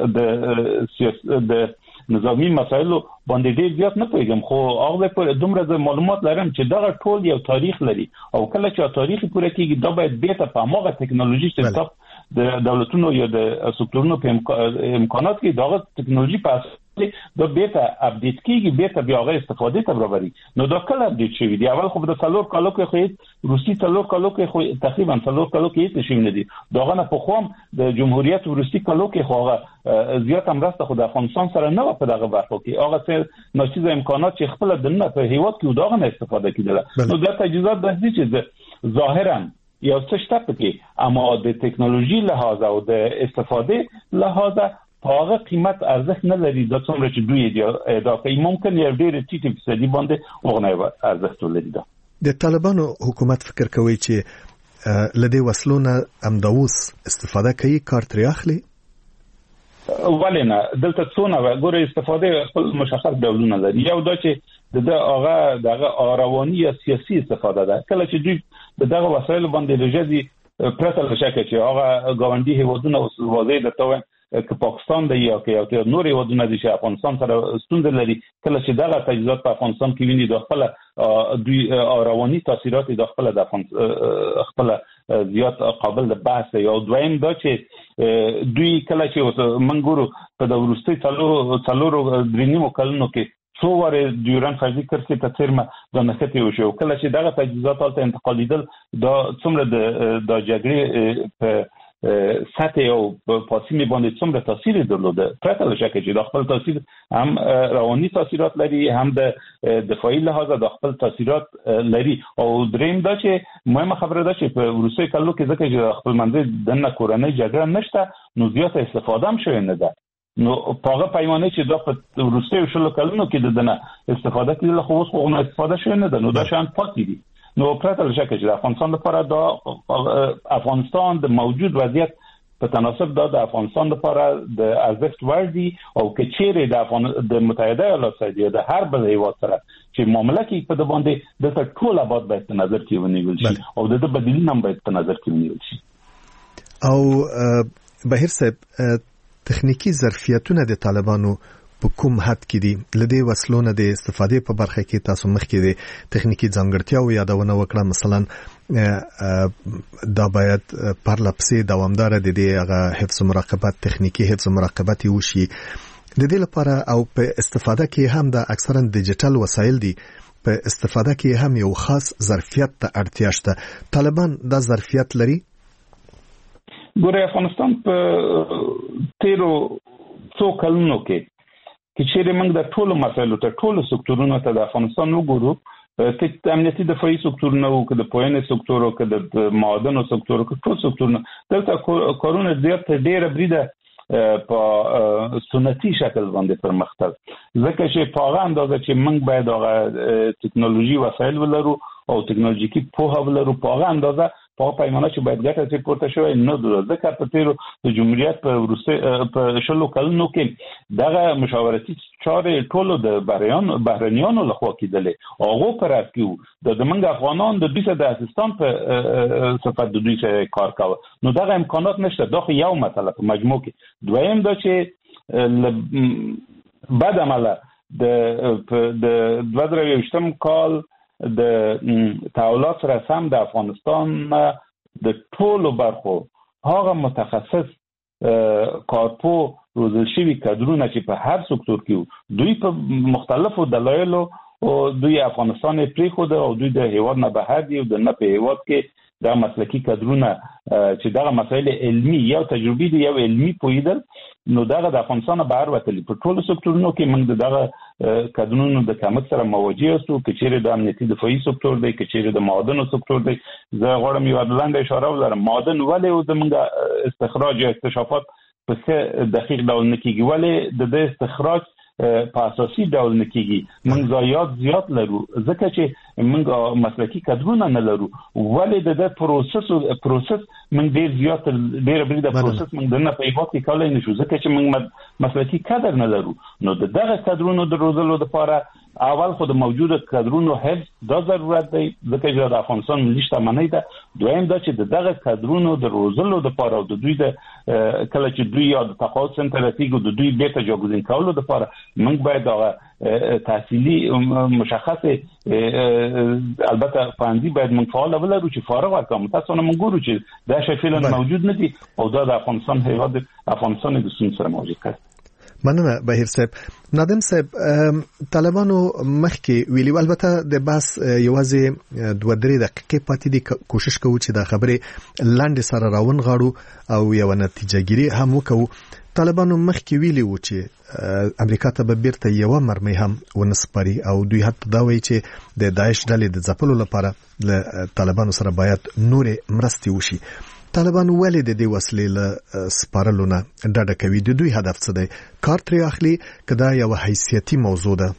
[SPEAKER 8] خود د نظامی مسایلو باندې ډیر زیات نه پوهیږم خو هغه په دومره معلومات لرم چې دا ټول یو تاریخ لري او کله چې تاریخ پوره کیږي دا باید بیرته په هغه ټکنالوژي چې د دولتونو یا د سکتورونو په امکانات کې دا ټکنالوژي په دا بیرته اپډیټ کیږي بیرته بیا هغه استفاده ته برابري، نو دا کله اپډیټ شوی دی اول خو د 3 کالو کې خو روسي 3 کالو کې خو تقریبا 3 کالو کې هیڅ شي نه دي، داغه نه په خوم د جمهوریت روسي کالو کې خو هغه زیات امرسته خو د افغانستان سره نه په دغه برخه کې هغه څه نشي امکانات چې خپل د نه په هیواد کې داغه نه استفاده کیدله، نو دا تجهیزات د دې چې ظاهرا یو څه شته پکې اما د ټکنالوژي لحاظ او د استفاده لحاظ هغه قیمت ارزښت نه لري د څومره چې دوی ادا کوي، ممکن یو ډیر ټیټ فیصدي باندې هغه ارزښت ولري.
[SPEAKER 5] د طالبانو حکومت فکر کوي چې لدی وسلونه امداوس استفاده کوي کار تر اخلي
[SPEAKER 8] ولنه دلته څونه ګوره استفاده خپل مشخص ډولونه لري، یو دا چې د هغه رواني یا سیاسي استفاده ده کله چې دوی دغه وسایل باندې لږه پرته لشکه چې هغه ګاونډي هیوادونه واضح ده ته که پاکستان دی یا که نور هیوادونه دي چې افغانستان سره ستونزه لري کله چې دغه تجهیزات په افغانستان کې ویني د خپل دوی رواني تاثیرات د خپل زیات قابل د بحث یا دویم دا چې دوی کله چې منګورو په د ورستي څلورو درینیمو کلونو کې څو واره دیوران فازي کرسي ته ترمه د نخته وشو کله چې دغه تجهیزات ته انتقالیدل دا څومره د جګړې په سطح او پاسینی باندې څومره تاثیر درلوده پرته له شکه چې د خپل تاثیر هم رواني تاثیرات لري هم د دفاعي لحاظ د خپل تاثیرات لري او دریم دا چې مهمه خبره ده چې په روسي کلو کې ځکه چې خپل منځ د کورنۍ جګړه نشته نو زیات استفاده هم شوی نه ده، نو پاغه پیمانه چې د په روسي شلو کلونو کې دنه استفاده کړي خو اوس خو استفاده شوی نه ده، نو دا شان پاتې دي، نو پرته له شکه چې د افغانستان لپاره د افغانستان د موجود وضعیت په تناسب د افغانستان لپاره د ارزښت وړ دي او کچېره د متحده ایالات سره د هر بل هیواد سره چې معاملې کې په د باندې د ټول آباد باید په نظر کې ونیول شي او د بدیلین هم باید په نظر کې ونیول شي.
[SPEAKER 5] او بهیر صاحب تخنیکی ظرفیتونه د طالبانو په کوم حد کې دي لدی وسلونه د استفادې په برخه کې تاسو مخکې د تخنیکی ځانګړتیاو یادونه وکړه مثلا دا باید پر لپسې دوامدار د دې هغه حفظ مراقبت تخنیکی حفظ مراقبت وشي د دې لپاره او په استفاده کې هم د اکثرا ډیجیټل وسایل دي په استفاده کې هم یو خاص ظرفیت ته اړتیا شته، طالبان دا ظرفیت لري؟
[SPEAKER 8] ګوره افغانستان په تیرو څو کلونو کې کې چیرې موږ د ټولو مسایلو ته ټولو سکتورونو ته د افغانستان وګورو که امنیتي دفاعي سکتورونه او که د پوهنې سکتور او که د معادنو سکتور او که ټول سکتورونه دلته کارونه زیات ډېره بریده په سنتي شکل باندې پرمختګ ځکه چې په هغه اندازه چې موږ باید هغه ټکنالوژي وسایل ولرو او ټکنالوژیکي پوهه ولرو په هغه اندازه په پیمانه چې باید ګټه ترې پورته شوی نه ده ځکه په تېرو د جمهوریت په 20 کلونو کې دغه مشاورتي چارې ټولو د بهرنیانو لخوا کېدلې هغو په راس کې وو د موږ افغانان د دوی سره د اسسټان په صفت د دوی سره کار کوه نو دغه امکانات نشته دا خو یو مسله په مجموع کې دویم دا چې بد عمله د 2020 کال د تحولات سره سم د افغانستان د ټولو برخو هغه متخصص کارپو روزل شوي کادرونه چې په هر سکتور کې دوی په مختلفو دلایلو او دوی افغانستان پریښود او دوی د هیواد نه بهر دي او د نه په هیواد کې د مسلکي کادرونه چې دغه مسایل علمي یا تجربي دي یا علمي پویدل نو دغه د افغانستان بهر وتلی په ټولو سکتورونو کې موږ دغه کادرونو د کمښت سره مواجه یو کچېره د امنیتي دفاعي سکتور دی کچېره د معادنو سکتور دی زه غواړم یو لاندې اشاره ولرم معادن ولې او زموږ استخراج یا اکتشافات په څه دقیق ډول نه کیږي ولې د استخراج په اساسي ډول نه کیږي موږ ضایعات زیات لرو ځکه چې موږ مسلکي کادرونه نه لرو ولې د پروسس موږ ډیر زیات ډیر بریده پروسس موږ نه په هیواد کې کولای نشو ځکه چې موږ مسلکي کادر نه لرو نو دغه کادرونو د روزلو لپاره اول خو د موجوده کادرونو حفظ دا ضرورت دی ځکه چې د افغانستان ملي شتمنۍ ده دویم دا چې دغه کادرونو د روزلو لپاره او د دوی د کله چې دوی یا د تقاعد سنټر رسیږي د دوی بیرته جاګوزین کولو لپاره موږ باید هغه تحصیلي مشخص البته فاندي باید موږ فعال ولرو چې فارغ ورکوم تاسو نه موږ ګورو چې دا شی فعلا موجود نه دي او دا د افغانستان هیواد افغانستان د سن سره موجود کړي
[SPEAKER 5] مننه بهیر صاحب نادم صاحب طالبانو مخکې ویلي البته د باس یوازې 2-3 دقیقې پاتې دي کوشش کوو چې دا خبره لاندې سره راون غاړو او یو نتیجه ګیری هم وکړو طالبانو مخکې ویلي و چې امریکا ته به بیرته یو مرمۍ هم ونسپاري او دوی حتی دا وایي چې د داعش ډلې د ځپلو لپاره له طالبانو سره باید نورې مرستې وشي طالبان ولې د دې وسلې له سپارلو نه ډډه کوي د دوی هدف څه دی کار ترې اخلي که دا یو حیثیتي موضوع ده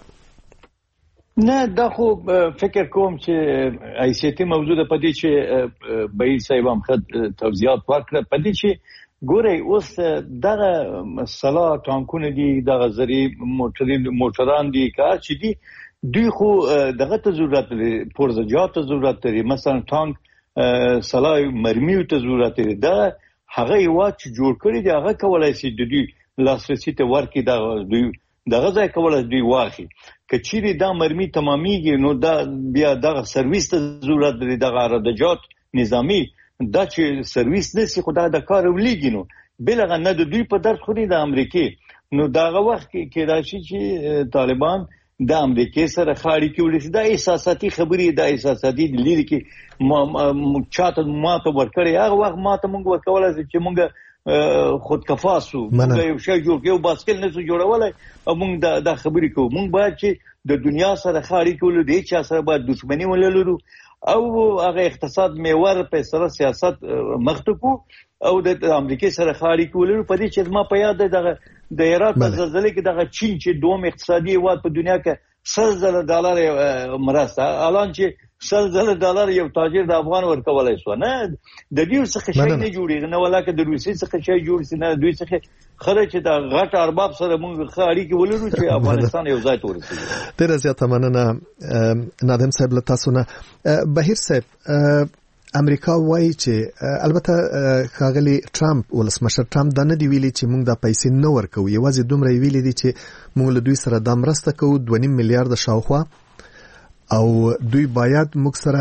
[SPEAKER 4] نه دا خو فکر کوم چې حیثیتي موضوع ده په دې چې بهیر صاحب هم ښه توضیحات ورکړه په دې چې ګورئ اوس دغه سلا ټانکونه دي دغه زری موټران دي کار چې دي دوی خو دغه ته ضرورت لري پرزجات ته ضرورت لري مثلا ټانک سلای مرمیو ته ضرورت لري دا هغه یو چې جوړ کړی دی هغه کولای شي د دوی لاسرسي ته ورکړي دغه ځای کولای دوی واخلي کچېری دا مرمي تمامېږي نو دا بیا دغه سرویس ته ضرورت لري دغه ردجات نظامی دا چې سرویس نسی خدای د کار ولېږي نو بلغه نه د دوی په درد خوري د امریکای نو دغه وخت کې راشي چې طالبان د امریکای سره خاړي کې ولې دا احساساتي خبرې د احساساتي لري کې چاته ماته ورکړي هغه وخت ماته مونږ ورکول چې مونږ خودکفاسو مونږ یو شی جوړ کړو باسکل نه جوړولای او مونږ دا خبرې کوو مونږ باید چې د دنیا سره خاړي کې ولې د چا سره باید دښمنی ولرو او هغه اقتصاد میوه په سره سیاست مخته او د امریکای سره خاړي کې ولرو په دې چې ما په یاد د ایران په زلزلې کې دغه چین چې دوم اقتصادي هیواد په دنیا کې $100 مرسته الان چې $100 یو تاجر د افغان ورکولای شو نه د دې څخه شي نه جوړیږي نه ولکه د روسي څخه شي جوړ سي نه دوی څخه خره چې د غټ ارباب سره موږ خاړي کې ولرو چې افغانستان یو ځای ورسېږي
[SPEAKER 5] ډېر زیاته مننه نادم صاحب له تاسو نه بهیر صاحب امریکا وایي چې البته ښاغلي ټرمپ ولسمشر ټرمپ دا نه دی ویلي چې موږ دا پیسې نه ورکوو یوازې دومره ویلي دي چې موږ له دوی سره دا مرسته کوو 2.5 میلیارډ شاوخوا او دوی باید موږ سره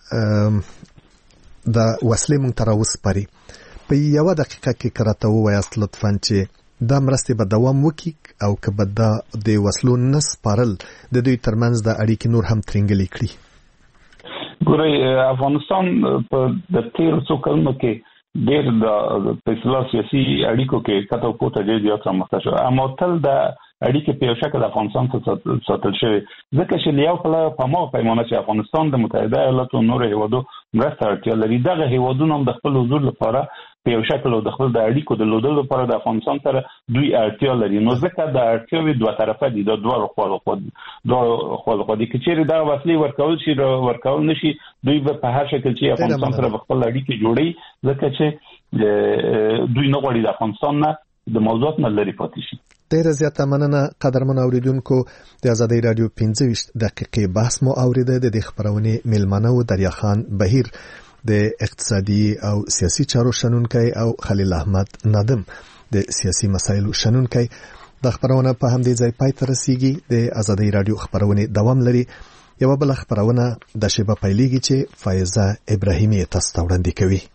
[SPEAKER 5] د وسلې موږ ته راوسپاري په یو دقیقه کې کراته ووایاست لطفا چې دا مرستې به دوام وکړي او که به دا د وسلو نه سپارل د دوی ترمنځ د اړیکې نور هم ترنګلې کړي
[SPEAKER 8] ګورئ افغانستان په د تیر څو کلونو کې ډېر د اصلاح سیاسي اړیکو کې کته پورته ډېر زیات رامخته شو اما تل د اړیکې په یو شکل افغانستان څخه ساتل شوی ځکه چې لیاو په ما پیمانه چې افغانستان د متحده ایالاتو نور هیوادو مرسته اړتیا لري دغه هیوادونو هم د خپل حضور لپاره په یو شکل او د خپل د اړیکو د لودلو لپاره د افغانستان سره دوی اړتیا لري نو ځکه د اړتیاوې دوه طرفه دي د دوه خوا دي چې دا وسلې ورکول نشي دوی په هر شکل چې افغانستان سره خپل اړیکې جوړي ځکه چې دوی نه غواړي د افغانستان نه د موضوعات نه لري پاتې شي.
[SPEAKER 5] ډیره زیاته مننه قدرمن اوریدونکو د آزادۍ رادیو 15 دقیقې بحث مو اوریده د خبرونې ملمنه و دریا خان بهیر د اقتصادي او سیاسي چارو شنونکي او خلیل احمد نادم د سیاسي مسایلو شنونکي د خبرونه په همدې ځای پای ته رسیږي د آزادۍ رادیو خبرونه دوام لري یو بل خبرونه د شبه پیلېږي چې فایزه ابراهیمي تاسو ته وړاندې کوي.